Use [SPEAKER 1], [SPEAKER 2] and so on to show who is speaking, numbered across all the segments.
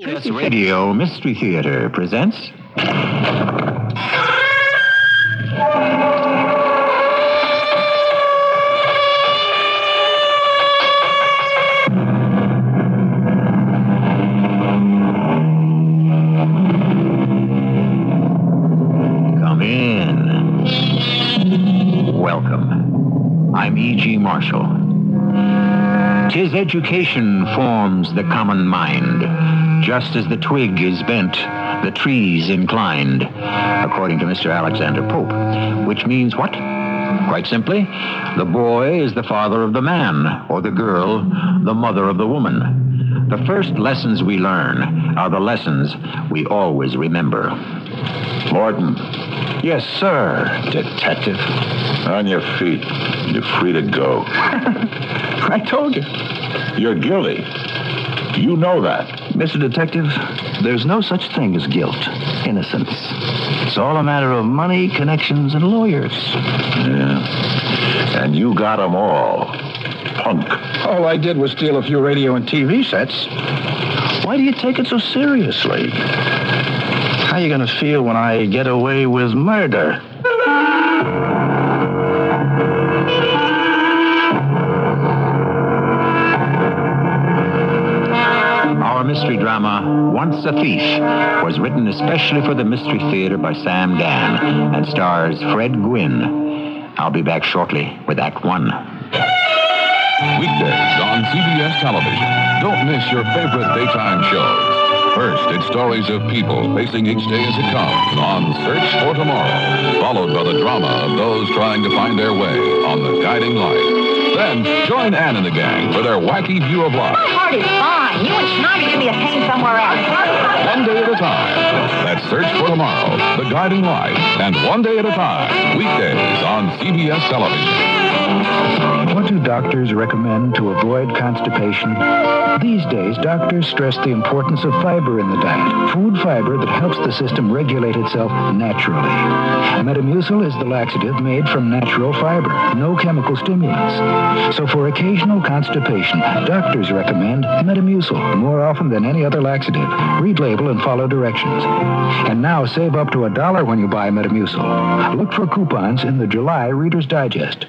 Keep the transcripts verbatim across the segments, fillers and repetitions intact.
[SPEAKER 1] Yes, Radio Mystery Theater presents... Come in. Welcome. I'm E G. Marshall. 'Tis education forms the common mind. Just as the twig is bent, the tree's inclined, according to Mister Alexander Pope. Which means what? Quite simply, the boy is the father of the man, or the girl, the mother of the woman. The first lessons we learn are the lessons we always remember.
[SPEAKER 2] Morton.
[SPEAKER 1] Yes, sir, detective.
[SPEAKER 2] On your feet. You're free to go.
[SPEAKER 1] I told you.
[SPEAKER 2] You're guilty. You know that.
[SPEAKER 1] Mister Detective, there's no such thing as guilt. Innocence. It's all a matter of money, connections, and lawyers.
[SPEAKER 2] Yeah. And you got them all. Punk.
[SPEAKER 1] All I did was steal a few radio and T V sets. Why do you take it so seriously? How are you going to feel when I get away with murder? Our mystery drama, Once a Thief, was written especially for the Mystery Theater by Sam Dan and stars Fred Gwynne. I'll be back shortly with Act One.
[SPEAKER 3] Weekdays on C B S television. Don't miss your favorite daytime shows. First, it's stories of people facing each day as it comes on Search for Tomorrow, followed by the drama of those trying to find their way on The Guiding Light. Then, join Ann and the gang for their wacky view of life.
[SPEAKER 4] My heart is fine. You and Schneider give me a pain somewhere else.
[SPEAKER 3] One day at a time. That's Search for Tomorrow, The Guiding Light, and One Day at a Time. Weekdays on C B S television.
[SPEAKER 5] What do doctors recommend to avoid constipation? These days, doctors stress the importance of fiber in the diet. Food fiber that helps the system regulate itself naturally. Metamucil is the laxative made from natural fiber. No chemical stimulants. So for occasional constipation, doctors recommend Metamucil more often than any other laxative. Read label and follow directions. And now save up to a dollar when you buy Metamucil. Look for coupons in the July Reader's Digest.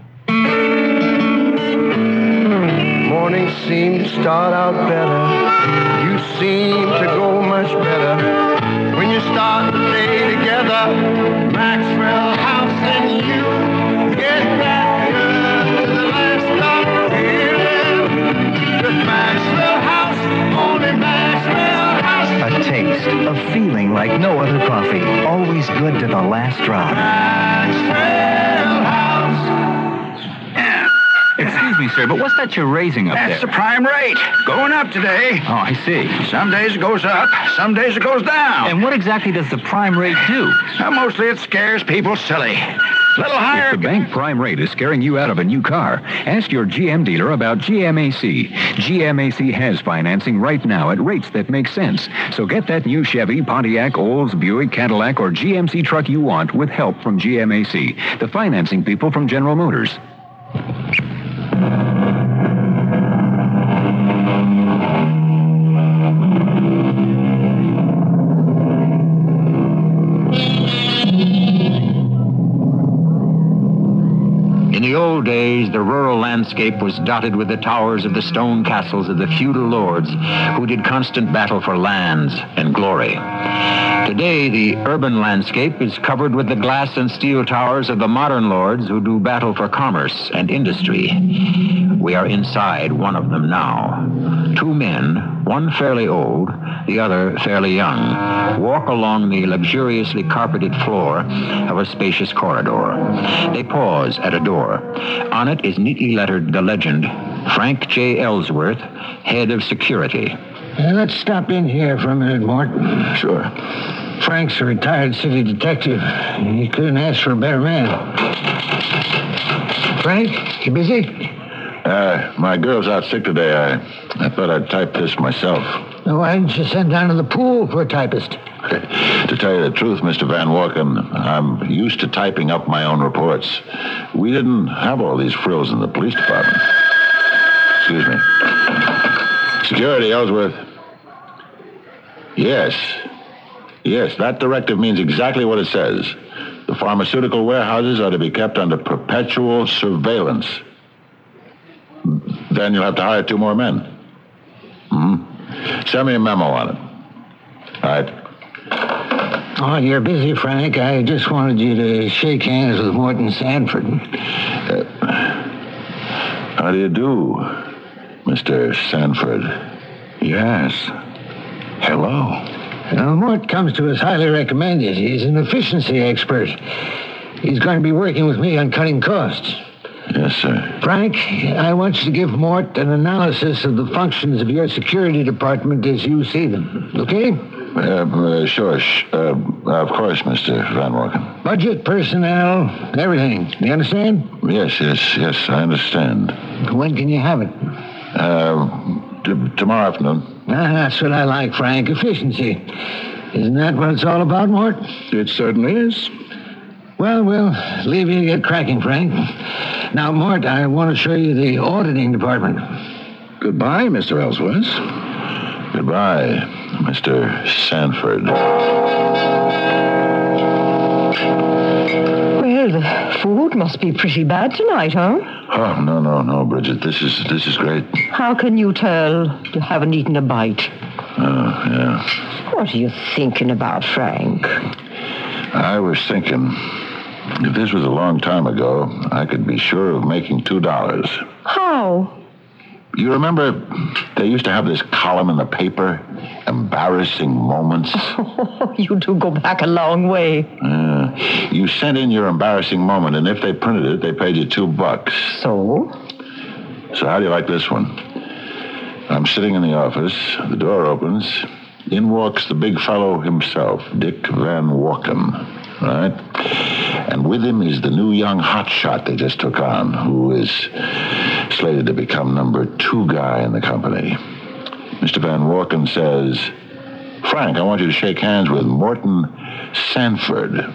[SPEAKER 6] Mornings seem to start out better. You seem to go much better when you start the day together. Maxwell House and you get that good, the last stop feeling. With Maxwell House, only Maxwell House.
[SPEAKER 7] A taste, a feeling like no other coffee. Always good to the last drop.
[SPEAKER 6] Maxwell House.
[SPEAKER 8] Excuse me, sir, but what's that you're raising up
[SPEAKER 9] That's
[SPEAKER 8] there?
[SPEAKER 9] the prime rate. Going up today.
[SPEAKER 8] Oh, I see.
[SPEAKER 9] Some days it goes up, some days it goes down.
[SPEAKER 8] And what exactly does the prime rate do?
[SPEAKER 9] Now, mostly it scares people silly. Little higher.
[SPEAKER 8] If the bank prime rate is scaring you out of a new car, ask your G M dealer about G M A C. G M A C has financing right now at rates that make sense. So get that new Chevy, Pontiac, Olds, Buick, Cadillac, or G M C truck you want with help from G M A C, the financing people from General Motors.
[SPEAKER 1] In the old days, the rural landscape was dotted with the towers of the stone castles of the feudal lords who did constant battle for lands and glory. Today, the urban landscape is covered with the glass and steel towers of the modern lords who do battle for commerce and industry. We are inside one of them now. Two men, one fairly old, the other fairly young, walk along the luxuriously carpeted floor of a spacious corridor. They pause at a door. On it is neatly lettered the legend, Frank J. Ellsworth, head of security.
[SPEAKER 6] Uh, let's stop in here for a minute, Morton.
[SPEAKER 1] Sure.
[SPEAKER 6] Frank's a retired city detective. You couldn't ask for a better man. Frank, you busy?
[SPEAKER 2] Uh, my girl's out sick today. I, I thought I'd type this myself.
[SPEAKER 6] Well, why didn't you send down to the pool for a typist?
[SPEAKER 2] To tell you the truth, Mister Van Walken, I'm used to typing up my own reports. We didn't have all these frills in the police department. Excuse me. Security, Ellsworth. Yes. Yes, that directive means exactly what it says. The pharmaceutical warehouses are to be kept under perpetual surveillance. Then you'll have to hire two more men. Hmm? Send me a memo on it. All right.
[SPEAKER 5] Oh, you're busy, Frank. I just wanted you to shake hands with Morton Sanford.
[SPEAKER 2] Uh, how do you do, Mister Sanford?
[SPEAKER 5] Yes. Hello. Now, Mort comes to us highly recommended. He's an efficiency expert. He's going to be working with me on cutting costs.
[SPEAKER 2] Yes, sir.
[SPEAKER 5] Frank, I want you to give Mort an analysis of the functions of your security department as you see them. Okay?
[SPEAKER 2] Uh, uh, sure. Sh- uh, of course, Mister Van Walken.
[SPEAKER 5] Budget, personnel, everything. You understand?
[SPEAKER 2] Yes, yes, yes, I understand.
[SPEAKER 5] When can you have it?
[SPEAKER 2] Uh, t- tomorrow afternoon.
[SPEAKER 5] Ah, that's what I like, Frank. Efficiency. Isn't that what it's all about, Mort?
[SPEAKER 2] It certainly is.
[SPEAKER 5] Well, we'll leave you to get cracking, Frank. Now, Mort, I want to show you the auditing department.
[SPEAKER 2] Goodbye, Mister Ellsworth. Goodbye, Mister Sanford.
[SPEAKER 4] Well, the food must be pretty bad tonight, huh?
[SPEAKER 2] Oh, no, no, no, Bridget. This is this is great.
[SPEAKER 4] How can you tell you haven't eaten a bite?
[SPEAKER 2] Oh, yeah.
[SPEAKER 4] What are you thinking about, Frank?
[SPEAKER 2] I was thinking, if this was a long time ago, I could be sure of making two dollars.
[SPEAKER 4] How?
[SPEAKER 2] You remember they used to have this column in the paper, Embarrassing Moments?
[SPEAKER 4] Oh, you do go back a long way.
[SPEAKER 2] Uh, you sent in your embarrassing moment, and if they printed it, they paid you two bucks.
[SPEAKER 4] So?
[SPEAKER 2] So how do you like this one? I'm sitting in the office. The door opens. In walks the big fellow himself, Dick Van Walken, right? And with him is the new young hotshot they just took on, who is slated to become number two guy in the company. Mister Van Walken says, Frank, I want you to shake hands with Morton Sanford.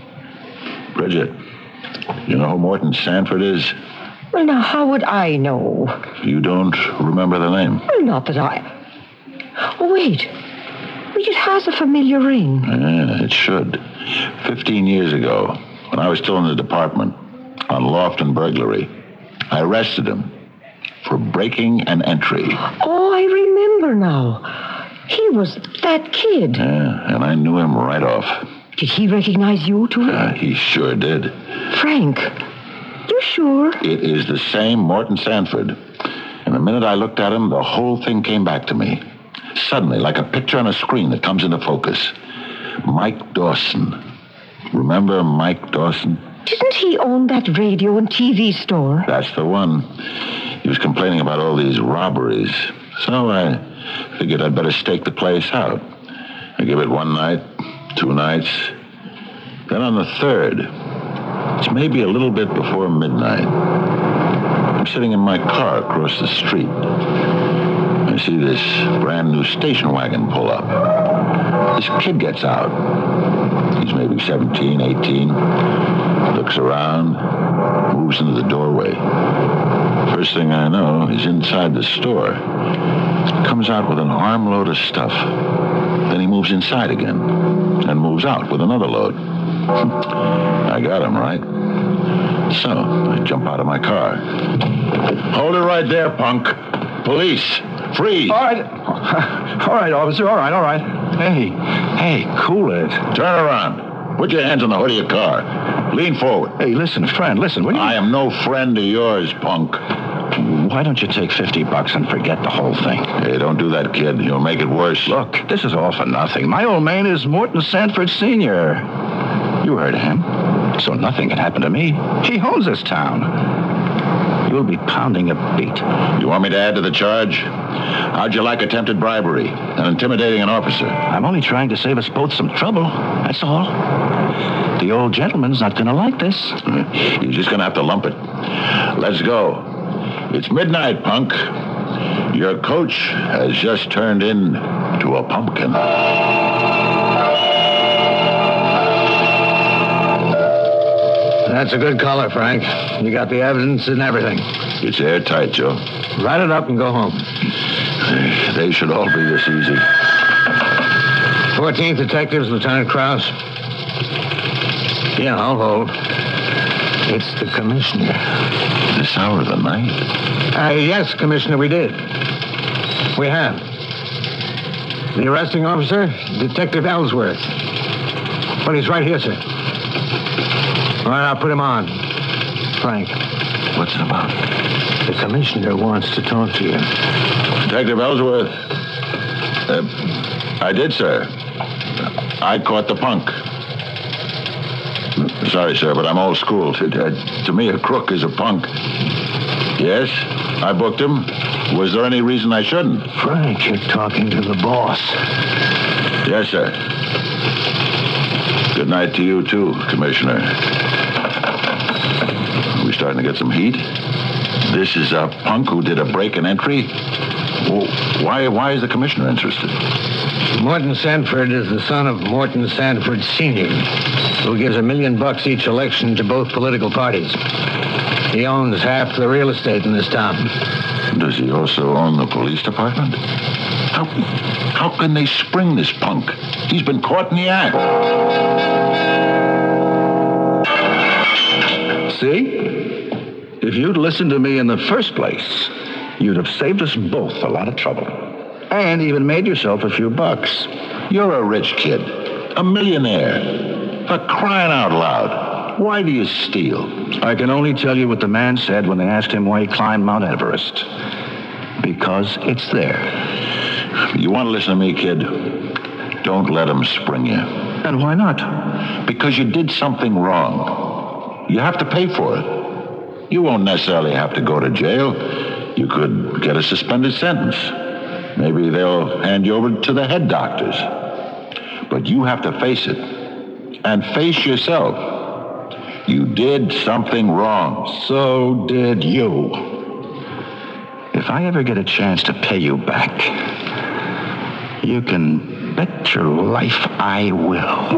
[SPEAKER 2] Bridget, you know who Morton Sanford is?
[SPEAKER 4] Well, now, how would I know?
[SPEAKER 2] You don't remember the name?
[SPEAKER 4] Well, not that I... Oh, wait. It has a familiar ring.
[SPEAKER 2] Yeah, it should. Fifteen years ago, when I was still in the department, on Lofton burglary, I arrested him for breaking an entry.
[SPEAKER 4] Oh, I remember now. He was that kid.
[SPEAKER 2] Yeah, and I knew him right off.
[SPEAKER 4] Did he recognize you, too?
[SPEAKER 2] Uh, he sure did.
[SPEAKER 4] Frank, you sure?
[SPEAKER 2] It is the same Morton Sanford. And the minute I looked at him, the whole thing came back to me. Suddenly, like a picture on a screen that comes into focus. Mike Dawson. Remember Mike Dawson?
[SPEAKER 4] Didn't he own that radio and T V store?
[SPEAKER 2] That's the one. He was complaining about all these robberies. So I figured I'd better stake the place out. I give it one night, two nights. Then on the third, it's maybe a little bit before midnight, I'm sitting in my car across the street. I see this brand new station wagon pull up. This kid gets out. He's maybe seventeen, eighteen. Looks around, moves into the doorway. First thing I know, he's inside the store. Comes out with an armload of stuff. Then he moves inside again and moves out with another load. I got him, right? So I jump out of my car. Hold it right there, punk. Police. Freeze.
[SPEAKER 9] All right. All right, officer. All right, all right. Hey, hey, cool it.
[SPEAKER 2] Turn around. Put your hands on the hood of your car. Lean forward.
[SPEAKER 9] Hey, listen, friend, listen. Will you...
[SPEAKER 2] I am no friend of yours, punk.
[SPEAKER 9] Why don't you take fifty bucks and forget the whole thing?
[SPEAKER 2] Hey, don't do that, kid. You'll make it worse.
[SPEAKER 9] Look, this is all for nothing. My old man is Morton Sanford Senior You heard of him. So nothing can happen to me. He owns this town. You'll be pounding a beat.
[SPEAKER 2] You want me to add to the charge? How'd you like attempted bribery and intimidating an officer?
[SPEAKER 9] I'm only trying to save us both some trouble. That's all. The old gentleman's not going to like this.
[SPEAKER 2] You're just going to have to lump it. Let's go. It's midnight, punk. Your coach has just turned into a pumpkin.
[SPEAKER 5] That's a good collar, Frank. You got the evidence and everything.
[SPEAKER 2] It's airtight, Joe.
[SPEAKER 5] Write it up and go home.
[SPEAKER 2] They should all be this easy.
[SPEAKER 10] fourteenth Detectives, Lieutenant Krause. Yeah, I'll hold. It's the Commissioner.
[SPEAKER 2] This hour of the night?
[SPEAKER 10] Uh, yes, Commissioner, we did. We have. The arresting officer, Detective Ellsworth. Well, he's right here, sir. All right, I'll put him on. Frank.
[SPEAKER 2] What's it about?
[SPEAKER 10] The Commissioner wants to talk to you.
[SPEAKER 2] Detective Ellsworth. Uh, I did, sir. I caught the punk. Sorry, sir, but I'm old school. To, uh, to me, a crook is a punk. Yes, I booked him. Was there any reason I shouldn't?
[SPEAKER 10] Frank, you're talking to the boss.
[SPEAKER 2] Yes, sir. Good night to you, too, Commissioner. Are we starting to get some heat? This is a punk who did a break and entry? Well, why, why is the Commissioner interested?
[SPEAKER 10] Morton Sanford is the son of Morton Sanford Senior, who gives a million bucks each election to both political parties. He owns half the real estate in this town.
[SPEAKER 2] Does he also own the police department? How, how can they spring this punk? He's been caught in the act.
[SPEAKER 9] See? If you'd listened to me in the first place, you'd have saved us both a lot of trouble. And even made yourself a few bucks.
[SPEAKER 2] You're a rich kid. A millionaire. For crying out loud. Why do you steal?
[SPEAKER 9] I can only tell you what the man said when they asked him why he climbed Mount Everest. Because it's there.
[SPEAKER 2] You want to listen to me, kid? Don't let him spring you.
[SPEAKER 9] And why not?
[SPEAKER 2] Because you did something wrong. You have to pay for it. You won't necessarily have to go to jail. You could get a suspended sentence. Maybe they'll hand you over to the head doctors. But you have to face it. And face yourself. You did something wrong.
[SPEAKER 9] So did you. If I ever get a chance to pay you back, you can bet your life I will.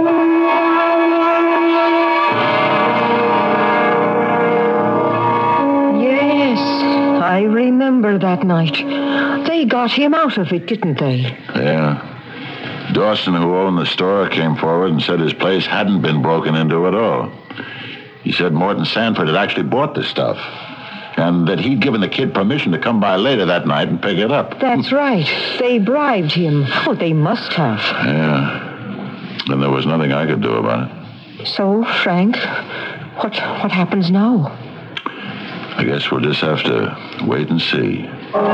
[SPEAKER 4] Yes, I remember that night. They got him out of it, didn't they?
[SPEAKER 2] Yeah. Dawson, who owned the store, came forward and said his place hadn't been broken into at all. He said Morton Sanford had actually bought the stuff, and that he'd given the kid permission to come by later that night and pick it up.
[SPEAKER 4] That's right. They bribed him. Oh, they must have.
[SPEAKER 2] Yeah. And there was nothing I could do about it.
[SPEAKER 4] So, Frank, what what happens now?
[SPEAKER 2] I guess we'll just have to wait and see.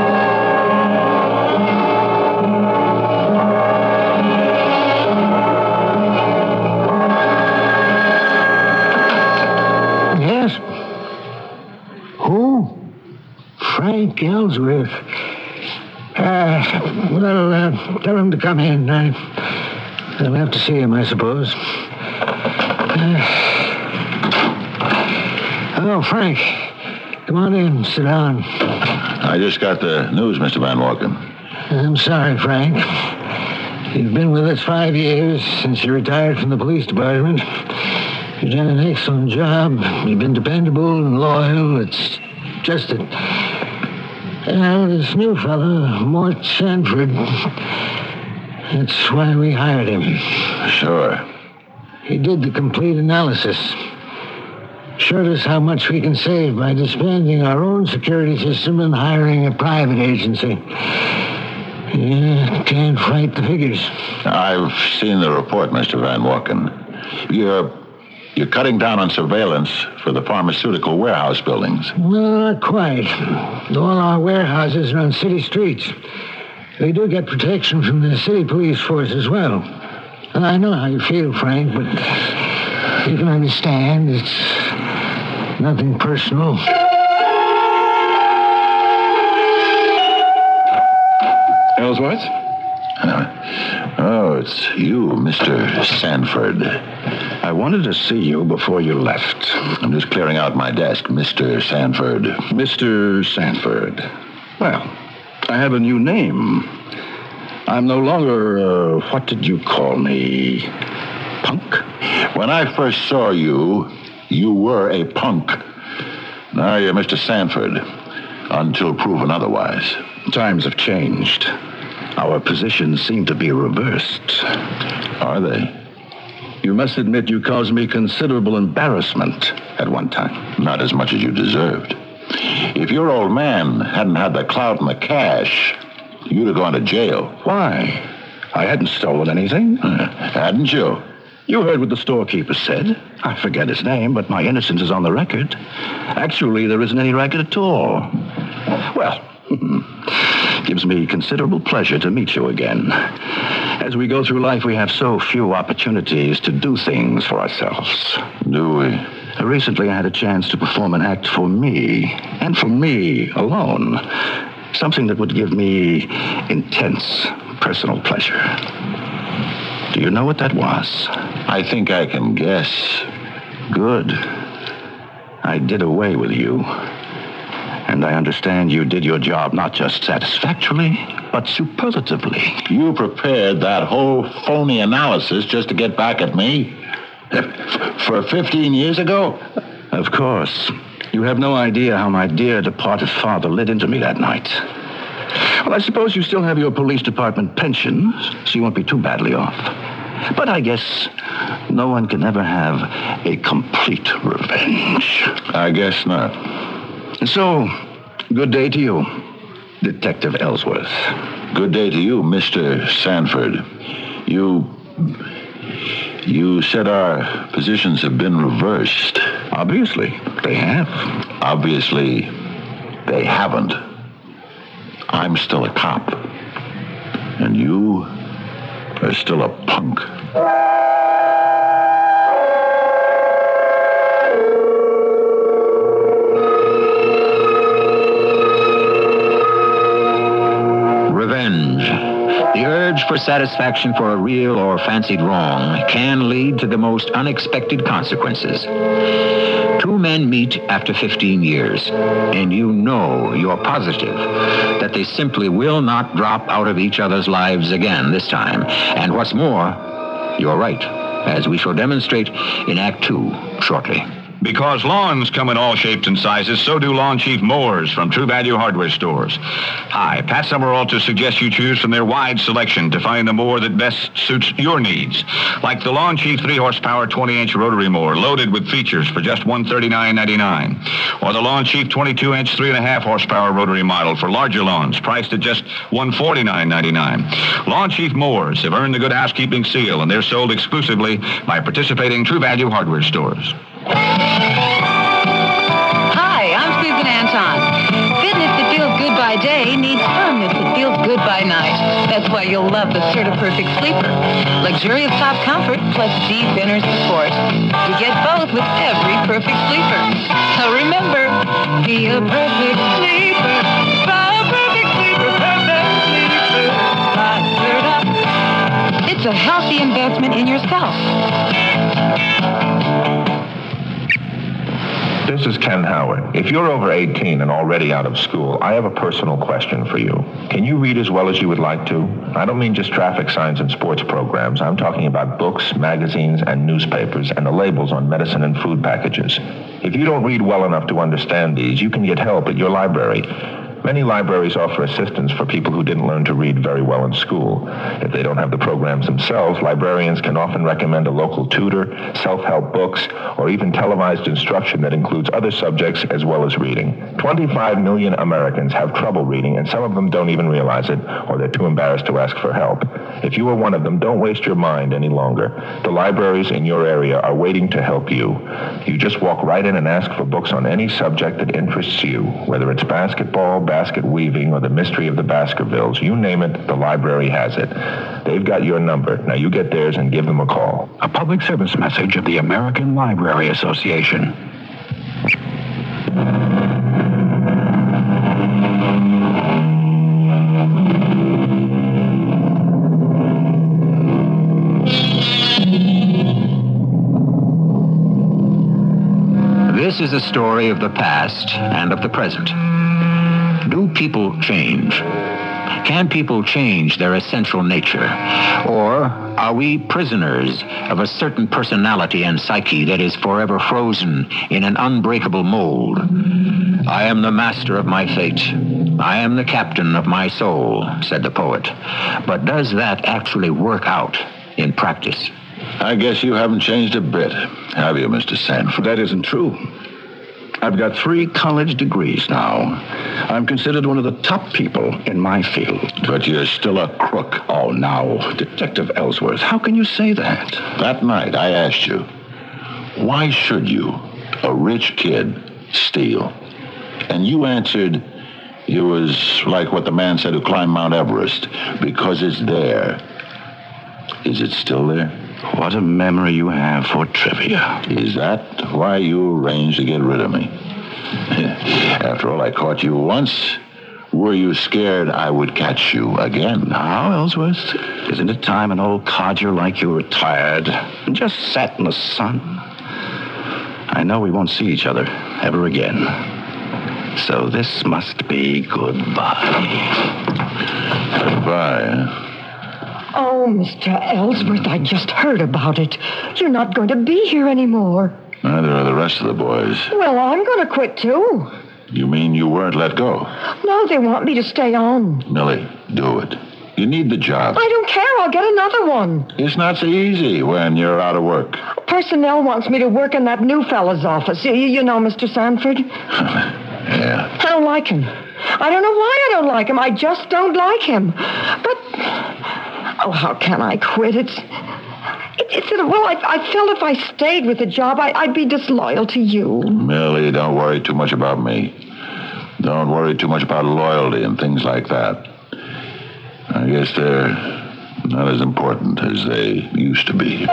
[SPEAKER 10] Frank Ellsworth. Uh, well, uh, tell him to come in. I, I'll have to see him, I suppose. Uh, oh, Frank. Come on in. Sit down.
[SPEAKER 2] I just got the news, Mister Van Walken.
[SPEAKER 10] I'm sorry, Frank. You've been with us five years since you retired from the police department. You've done an excellent job. You've been dependable and loyal. It's just that... Uh, this new fellow, Mort Sanford, that's why we hired him.
[SPEAKER 2] Sure.
[SPEAKER 10] He did the complete analysis. Showed us how much we can save by disbanding our own security system and hiring a private agency. Yeah, can't fight the figures.
[SPEAKER 2] I've seen the report, Mister Van Walken. You're... You're cutting down on surveillance for the pharmaceutical warehouse buildings.
[SPEAKER 10] No, not quite. All our warehouses are on city streets. We do get protection from the city police force as well. And I know how you feel, Frank, but you can understand it's nothing personal.
[SPEAKER 9] Ellsworth?
[SPEAKER 2] Uh, oh, it's you, Mister Sanford.
[SPEAKER 9] I wanted to see you before you left.
[SPEAKER 2] I'm just clearing out my desk, Mister Sanford.
[SPEAKER 9] Mister Sanford. Well, I have a new name. I'm no longer, uh, what did you call me? Punk?
[SPEAKER 2] When I first saw you, you were a punk. Now you're Mister Sanford, until proven otherwise.
[SPEAKER 9] Times have changed. Our positions seem to be reversed.
[SPEAKER 2] Are they?
[SPEAKER 9] You must admit you caused me considerable embarrassment at one time.
[SPEAKER 2] Not as much as you deserved. If your old man hadn't had the clout and the cash, you'd have gone to jail.
[SPEAKER 9] Why? I hadn't stolen anything.
[SPEAKER 2] Hadn't you?
[SPEAKER 9] You heard what the storekeeper said. I forget his name, but my innocence is on the record. Actually, there isn't any record at all. Well, gives me considerable pleasure to meet you again. As we go through life, we have so few opportunities to do things for ourselves.
[SPEAKER 2] Do we?
[SPEAKER 9] Recently, I had a chance to perform an act for me, and for me alone. Something that would give me intense personal pleasure. Do you know what that was?
[SPEAKER 2] I think I can guess.
[SPEAKER 9] Good. I did away with you. And I understand you did your job not just satisfactorily, but superlatively.
[SPEAKER 2] You prepared that whole phony analysis just to get back at me? For fifteen years ago?
[SPEAKER 9] Of course. You have no idea how my dear departed father lit into me that night. Well, I suppose you still have your police department pension, so you won't be too badly off. But I guess no one can ever have a complete revenge.
[SPEAKER 2] I guess not.
[SPEAKER 9] So, good day to you, Detective Ellsworth.
[SPEAKER 2] Good day to you, Mister Sanford. You... You said our positions have been reversed.
[SPEAKER 9] Obviously, they have.
[SPEAKER 2] Obviously, they haven't. I'm still a cop. And you are still a punk.
[SPEAKER 1] Revenge. The urge for satisfaction for a real or fancied wrong can lead to the most unexpected consequences. Two men meet after fifteen years, and you know, you're positive, that they simply will not drop out of each other's lives again this time. And what's more, you're right, as we shall demonstrate in Act Two shortly.
[SPEAKER 11] Because lawns come in all shapes and sizes, so do Lawn Chief mowers from True Value Hardware stores. Hi, Pat Summerall suggests you choose from their wide selection to find the mower that best suits your needs. Like the Lawn Chief three horsepower twenty inch rotary mower, loaded with features for just one hundred thirty-nine ninety-nine. Or the Lawn Chief twenty-two inch three point five horsepower rotary model for larger lawns, priced at just one hundred forty-nine ninety-nine. Lawn Chief mowers have earned the Good Housekeeping seal, and they're sold exclusively by participating True Value Hardware stores.
[SPEAKER 12] Hi, I'm Susan Anton. Fitness that feels good by day needs firmness that feels good by night. That's why you'll love the Certa-Perfect Sleeper. Luxurious top comfort plus deep inner support. You get both with every perfect sleeper. So remember, be a perfect sleeper. Buy a perfect sleeper, perfect sleeper. Buy Certa. It's a healthy investment in yourself.
[SPEAKER 13] This is Ken Howard. If you're over eighteen and already out of school, I have a personal question for you. Can you read as well as you would like to? I don't mean just traffic signs and sports programs. I'm talking about books, magazines, and newspapers, and the labels on medicine and food packages. If you don't read well enough to understand these, you can get help at your library. Many libraries offer assistance for people who didn't learn to read very well in school. If they don't have the programs themselves, librarians can often recommend a local tutor, self-help books, or even televised instruction that includes other subjects as well as reading. twenty-five million Americans have trouble reading, and some of them don't even realize it, or they're too embarrassed to ask for help. If you are one of them, don't waste your mind any longer. The libraries in your area are waiting to help you. You just walk right in and ask for books on any subject that interests you, whether it's basketball, basket weaving, or the mystery of the Baskervilles. You name it, the library has it. They've got your number. Now you get theirs and give them a call.
[SPEAKER 5] A public service message of the American Library Association.
[SPEAKER 1] This is a story of the past and of the present. Do people change? Can people change their essential nature? Or are we prisoners of a certain personality and psyche that is forever frozen in an unbreakable mold? I am the master of my fate. I am the captain of my soul, said the poet. But does that actually work out in practice?
[SPEAKER 2] I guess you haven't changed a bit, have you, Mister Sanford?
[SPEAKER 9] That isn't true. I've got three college degrees now. I'm considered one of the top people in my field.
[SPEAKER 2] But you're still a crook.
[SPEAKER 9] Oh, now, Detective Ellsworth, how can you say that?
[SPEAKER 2] That night, I asked you, why should you, a rich kid, steal? And you answered, it was like what the man said who climbed Mount Everest, because it's there. Is it still there?
[SPEAKER 9] What a memory you have for trivia.
[SPEAKER 2] Is that why you arranged to get rid of me? After all, I caught you once. Were you scared I would catch you again?
[SPEAKER 9] Now, Ellsworth, isn't it time an old codger like you retired and just sat in the sun? I know we won't see each other ever again. So this must be goodbye.
[SPEAKER 2] Goodbye.
[SPEAKER 4] Oh, Mister Ellsworth, I just heard about it. You're not going to be here anymore.
[SPEAKER 2] Neither are the rest of the boys.
[SPEAKER 4] Well, I'm going to quit, too.
[SPEAKER 2] You mean you weren't let go?
[SPEAKER 4] No, they want me to stay on.
[SPEAKER 2] Millie, do it. You need the job.
[SPEAKER 4] I don't care. I'll get another one.
[SPEAKER 2] It's not so easy when you're out of work.
[SPEAKER 4] Personnel wants me to work in that new fella's office. You, you know, Mister Sanford?
[SPEAKER 2] Yeah.
[SPEAKER 4] I don't like him. I don't know why I don't like him. I just don't like him. But, oh, how can I quit? It's, it, it's, well, I, I felt if I stayed with the job, I, I'd be disloyal to you.
[SPEAKER 2] Millie, don't worry too much about me. Don't worry too much about loyalty and things like that. I guess they're not as important as they used to be.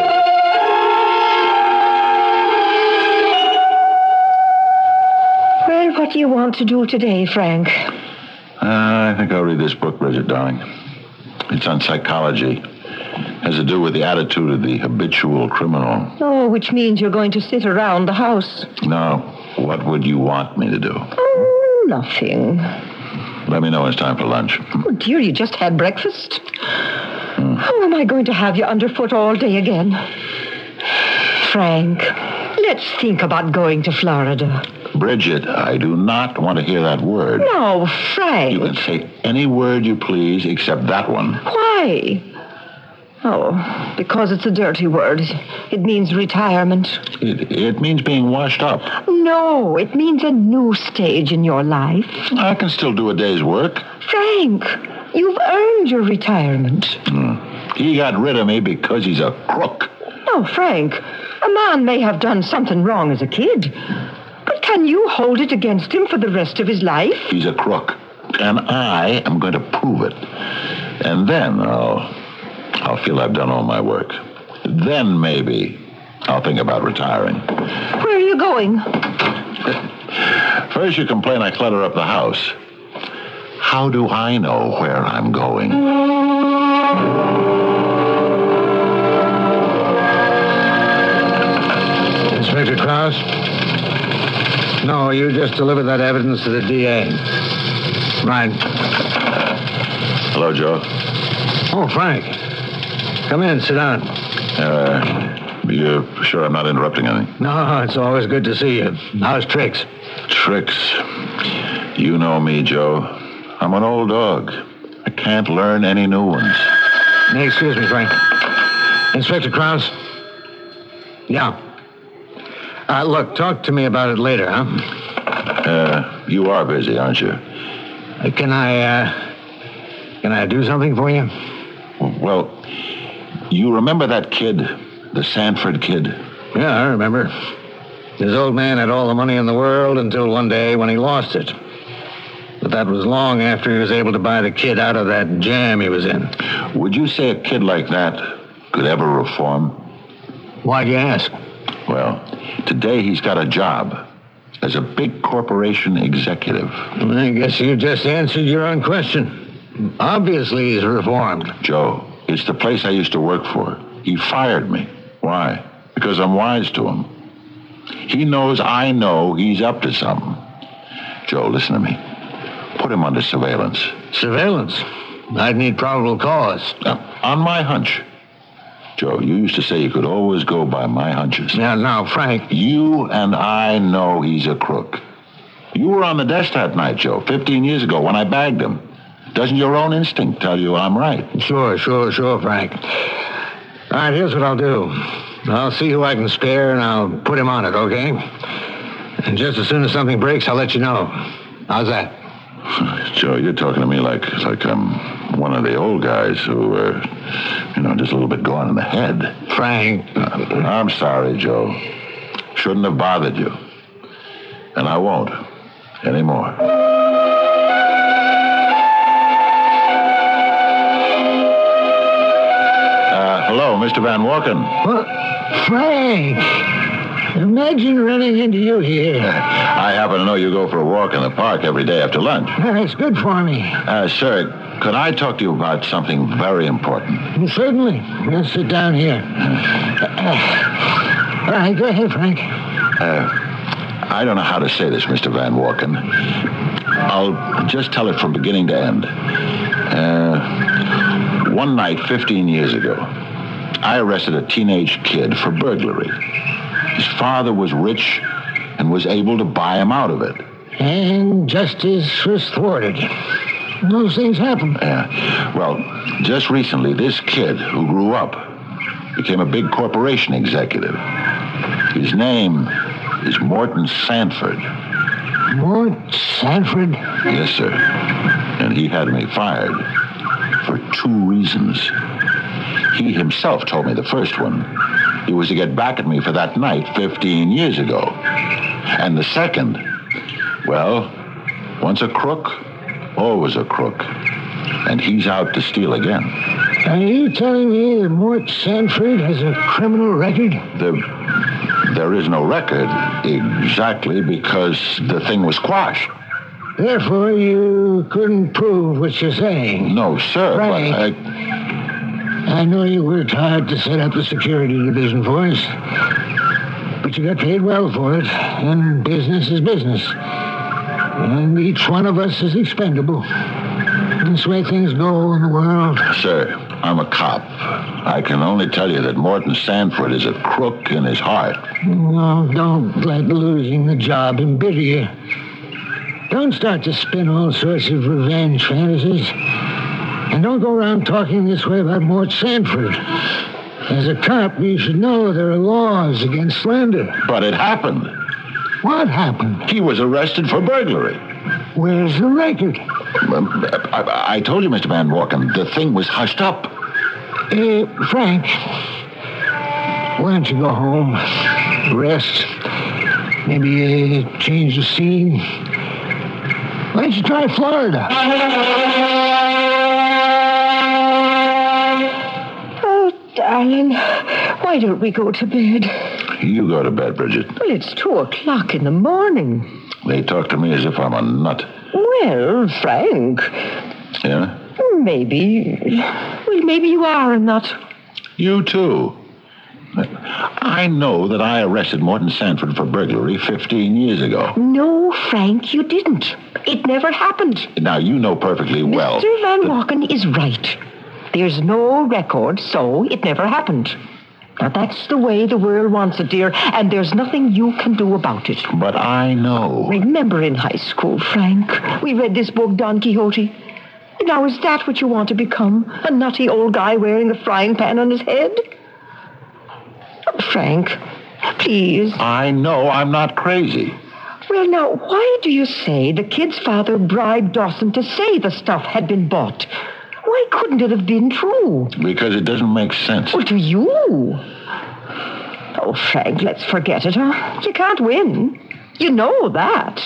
[SPEAKER 4] Well, what do you want to do today, Frank?
[SPEAKER 2] Uh, I think I'll read this book, Bridget, darling. It's on psychology. It has to do with the attitude of the habitual criminal.
[SPEAKER 4] Oh, which means you're going to sit around the house.
[SPEAKER 2] No. What would you want me to do?
[SPEAKER 4] Oh, nothing.
[SPEAKER 2] Let me know when it's time for lunch.
[SPEAKER 4] Oh, dear, you just had breakfast. Hmm. How am I going to have you underfoot all day again? Frank, let's think about going to Florida.
[SPEAKER 2] Bridget, I do not want to hear that word.
[SPEAKER 4] No, Frank.
[SPEAKER 2] You can say any word you please except that one.
[SPEAKER 4] Why? Oh, because it's a dirty word. It means retirement.
[SPEAKER 2] It, it means being washed up.
[SPEAKER 4] No, it means a new stage in your life.
[SPEAKER 2] I can still do a day's work.
[SPEAKER 4] Frank, you've earned your retirement.
[SPEAKER 2] Hmm. He got rid of me because he's a crook.
[SPEAKER 4] No, Frank, a man may have done something wrong as a kid, but can you hold it against him for the rest of his life?
[SPEAKER 2] He's a crook, and I am going to prove it. And then I'll... I'll feel I've done all my work. Then maybe I'll think about retiring.
[SPEAKER 4] Where are you going?
[SPEAKER 2] First you complain I clutter up the house. How do I know where I'm going?
[SPEAKER 10] Inspector Krause? No, you just delivered that evidence to the D A. Right.
[SPEAKER 2] Hello, Joe.
[SPEAKER 10] Oh, Frank. Come in, sit down.
[SPEAKER 2] Uh, you sure I'm not interrupting anything?
[SPEAKER 10] No, it's always good to see you. How's Tricks?
[SPEAKER 2] Tricks? You know me, Joe. I'm an old dog. I can't learn any new ones.
[SPEAKER 10] Excuse me, Frank. Inspector Krause? Yeah. Uh, look, talk to me about it later, huh?
[SPEAKER 2] Uh, you are busy, aren't you?
[SPEAKER 10] Uh, can I, uh... Can I do something for you?
[SPEAKER 2] Well... You remember that kid, the Sanford kid?
[SPEAKER 10] Yeah, I remember. His old man had all the money in the world until one day when he lost it. But that was long after he was able to buy the kid out of that jam he was in.
[SPEAKER 2] Would you say a kid like that could ever reform?
[SPEAKER 10] Why'd you ask?
[SPEAKER 2] Well, today he's got a job as a big corporation executive.
[SPEAKER 10] I guess you just answered your own question. Obviously he's reformed.
[SPEAKER 2] Joe, it's the place I used to work for. He fired me. Why? Because I'm wise to him. He knows I know he's up to something. Joe, listen to me. Put him under surveillance.
[SPEAKER 10] Surveillance? I'd need probable cause.
[SPEAKER 2] Now, on my hunch. Joe, you used to say you could always go by my hunches.
[SPEAKER 10] Now, now, Frank.
[SPEAKER 2] You and I know he's a crook. You were on the desk that night, Joe, fifteen years ago when I bagged him. Doesn't your own instinct tell you I'm right?
[SPEAKER 10] Sure, sure, sure, Frank. All right, here's what I'll do. I'll see who I can spare, and I'll put him on it, okay? And just as soon as something breaks, I'll let you know. How's that?
[SPEAKER 2] Joe, you're talking to me like like I'm one of the old guys who are, you know, just a little bit gone in the head.
[SPEAKER 10] Frank.
[SPEAKER 2] Uh, I'm sorry, Joe. Shouldn't have bothered you. And I won't anymore. Uh, hello, Mister Van Walken.
[SPEAKER 10] What? Frank! Imagine running into you here.
[SPEAKER 2] I happen to know you go for a walk in the park every day after lunch.
[SPEAKER 10] That's good for me.
[SPEAKER 2] Uh, sir, could I talk to you about something very important?
[SPEAKER 10] Certainly. Let's sit down here. Uh, all right, go ahead, Frank.
[SPEAKER 2] Uh, I don't know how to say this, Mister Van Walken. I'll just tell it from beginning to end. Uh, one night, fifteen years ago, I arrested a teenage kid for burglary. His father was rich and was able to buy him out of it.
[SPEAKER 10] And justice was thwarted. Those things happen.
[SPEAKER 2] Yeah. Well, just recently, this kid who grew up became a big corporation executive. His name is Morton Sanford.
[SPEAKER 10] Mort Sanford?
[SPEAKER 2] Yes, sir. And he had me fired for two reasons. He himself told me the first one. It was to get back at me for that night fifteen years ago. And the second, well, once a crook, always a crook. And he's out to steal again.
[SPEAKER 10] Are you telling me that Mort Sanford has a criminal record?
[SPEAKER 2] The, there is no record exactly because the thing was quashed.
[SPEAKER 10] Therefore, you couldn't prove what you're saying.
[SPEAKER 2] No, sir.
[SPEAKER 10] Frank,
[SPEAKER 2] but I...
[SPEAKER 10] I know you worked hard to set up the security division for us, but you got paid well for it, and business is business. And each one of us is expendable. That's the way things go in the world.
[SPEAKER 2] Sir, I'm a cop. I can only tell you that Morton Sanford is a crook in his heart.
[SPEAKER 10] No, don't let losing the job embitter you. Don't start to spin all sorts of revenge fantasies. And don't go around talking this way about Mort Sanford. As a cop, you should know there are laws against slander.
[SPEAKER 2] But it happened.
[SPEAKER 10] What happened?
[SPEAKER 2] He was arrested for burglary.
[SPEAKER 10] Where's the record?
[SPEAKER 2] I, I told you, Mister Van Walken, the thing was hushed up.
[SPEAKER 10] Uh, Frank, why don't you go home, rest, maybe uh, change the scene? Why don't you try Florida?
[SPEAKER 4] Oh, darling, why don't we go to bed?
[SPEAKER 2] You go to bed, Bridget.
[SPEAKER 4] Well, it's two o'clock in the morning.
[SPEAKER 2] They talk to me as if I'm a nut.
[SPEAKER 4] Well, Frank.
[SPEAKER 2] Yeah?
[SPEAKER 4] Maybe. Well, maybe you are a nut.
[SPEAKER 2] You too. I know that I arrested Morton Sanford for burglary fifteen years ago.
[SPEAKER 4] No, Frank, you didn't. It never happened.
[SPEAKER 2] Now, you know perfectly well.
[SPEAKER 4] Mister Van Walken is right. There's no record, so it never happened. Now, that's the way the world wants it, dear, and there's nothing you can do about it.
[SPEAKER 2] But I know.
[SPEAKER 4] Remember in high school, Frank, we read this book, Don Quixote. Now, is that what you want to become? A nutty old guy wearing a frying pan on his head? Oh, Frank, please.
[SPEAKER 2] I know I'm not crazy.
[SPEAKER 4] Well, now, why do you say the kid's father bribed Dawson to say the stuff had been bought? Why couldn't it have been true?
[SPEAKER 2] Because it doesn't make sense.
[SPEAKER 4] Well, to you. Oh, Frank, let's forget it, huh? You can't win. You know that.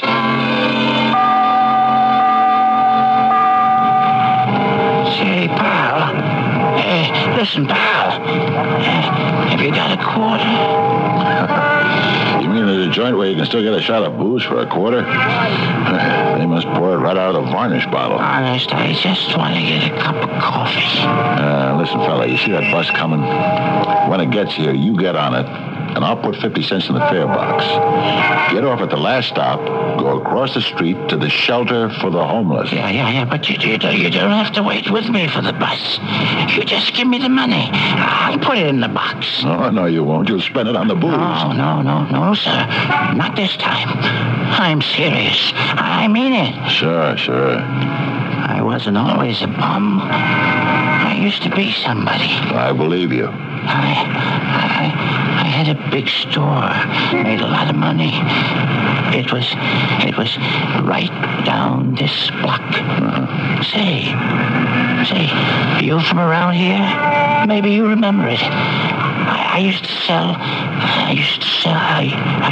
[SPEAKER 10] Say, pal. Hey, listen, pal. Have you got a quarter?
[SPEAKER 2] You mean there's a joint where you can still get a shot of booze for a quarter? They must pour it right out of the varnish bottle.
[SPEAKER 10] Honest, I just want to get a cup of coffee.
[SPEAKER 2] Uh, listen, fella, you see that bus coming? When it gets here, you get on it, and I'll put fifty cents in the fare box. Get off at the last stop, Go across the street to the shelter for the homeless.
[SPEAKER 14] Yeah, yeah, yeah, but you, you, don't- you don't have to wait with me for the bus. You just give me the money. I'll put it in the box.
[SPEAKER 2] Oh, no, you won't. You'll spend it on the booze.
[SPEAKER 14] No, no, no, no, sir. Not this time. I'm serious. I mean it.
[SPEAKER 2] Sure, sure.
[SPEAKER 14] I wasn't always a bum. I used to be somebody.
[SPEAKER 2] I believe you.
[SPEAKER 14] I, I, I had a big store, made a lot of money. It was, it was right down this block.
[SPEAKER 2] Uh-huh.
[SPEAKER 14] Say, say, are you from around here? Maybe you remember it. I, I used to sell, I used to sell, I, I,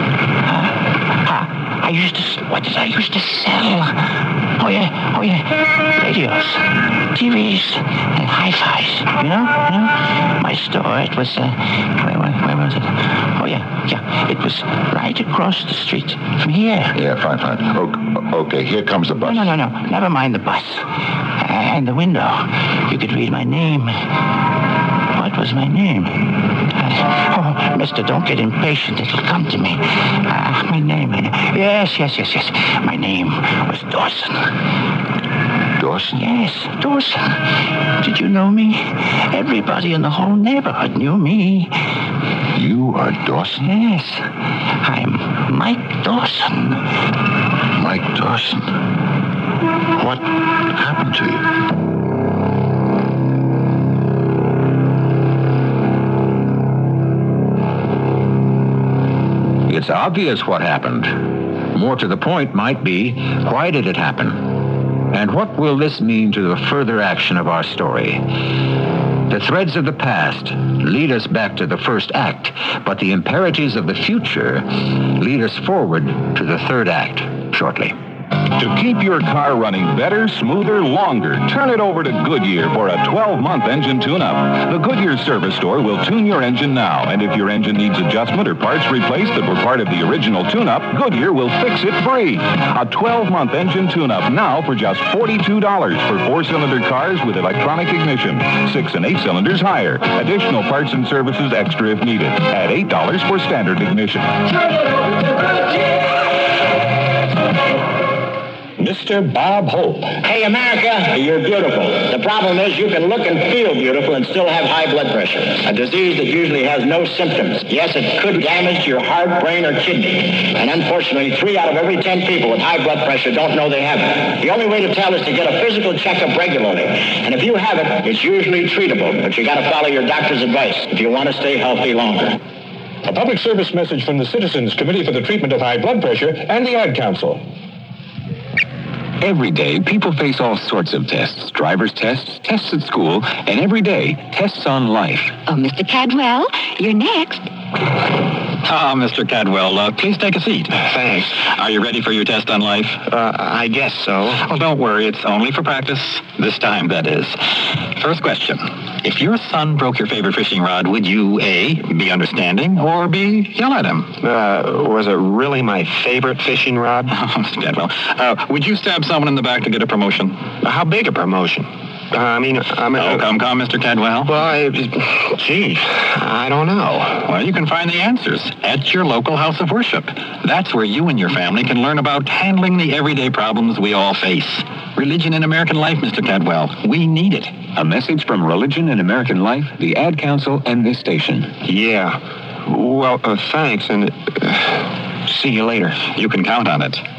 [SPEAKER 14] uh, I used to, what did I used to sell? Oh yeah, oh yeah, radios, T Vs, and hi-fis, you know, you know? My store, it was, uh, where, where, where was it? Oh yeah, yeah, it was right across the street from here.
[SPEAKER 2] Yeah, fine, fine. O- okay, here comes the bus.
[SPEAKER 14] No, no, no, no, never mind the bus. And the window, you could read my name. What was my name? Uh, oh, mister, don't get impatient. It'll come to me. Uh, my name. Yes, yes, yes, yes. My name was Dawson.
[SPEAKER 2] Dawson?
[SPEAKER 14] Yes, Dawson. Did you know me? Everybody in the whole neighborhood knew me.
[SPEAKER 2] You are Dawson?
[SPEAKER 14] Yes. I'm Mike Dawson.
[SPEAKER 2] Mike Dawson? What happened to you?
[SPEAKER 1] It's obvious what happened. More to the point might be, why did it happen? And what will this mean to the further action of our story? The threads of the past lead us back to the first act, but the imperatives of the future lead us forward to the third act shortly.
[SPEAKER 3] To keep your car running better, smoother, longer, turn it over to Goodyear for a twelve-month engine tune-up. The Goodyear service store will tune your engine now, and if your engine needs adjustment or parts replaced that were part of the original tune-up, Goodyear will fix it free. A twelve-month engine tune-up now for just forty-two dollars for four-cylinder cars with electronic ignition, six and eight cylinders higher. Additional parts and services extra if needed. At eight dollars for standard ignition.
[SPEAKER 15] Mister Bob Hope. Hey, America, you're beautiful. The problem is you can look and feel beautiful and still have high blood pressure, a disease that usually has no symptoms. Yes, it could damage your heart, brain, or kidney. And unfortunately, three out of every ten people with high blood pressure don't know they have it. The only way to tell is to get a physical checkup regularly. And if you have it, it's usually treatable, but you got to follow your doctor's advice if you want to stay healthy longer. A public service message from the Citizens Committee for the Treatment of High Blood Pressure and the Ad Council.
[SPEAKER 8] Every day, people face all sorts of tests. Driver's tests, tests at school, and every day, tests on life.
[SPEAKER 16] Oh, Mister Cadwell, you're next.
[SPEAKER 17] Ah, Mister Cadwell, uh, please take a seat. Thanks. Are you ready for your test on life? Uh, I guess so. Well, don't worry. It's only for practice. This time, that is. First question. If your son broke your favorite fishing rod, would you, A, be understanding, or B, yell at him? Uh, was it really my favorite fishing rod? Oh, Mister Cadwell, uh, would you stab someone in the back to get a promotion? How big a promotion? Uh, I mean, I'm... A, oh, come, come, Mister Cadwell. Well, I... Gee, I don't know. Well, you can find the answers at your local house of worship. That's where you and your family can learn about handling the everyday problems we all face. Religion in American life, Mister Cadwell. We need it.
[SPEAKER 8] A message from Religion in American Life, the Ad Council, and this station.
[SPEAKER 17] Yeah. Well, uh, thanks, and uh, see you later. You can count on it.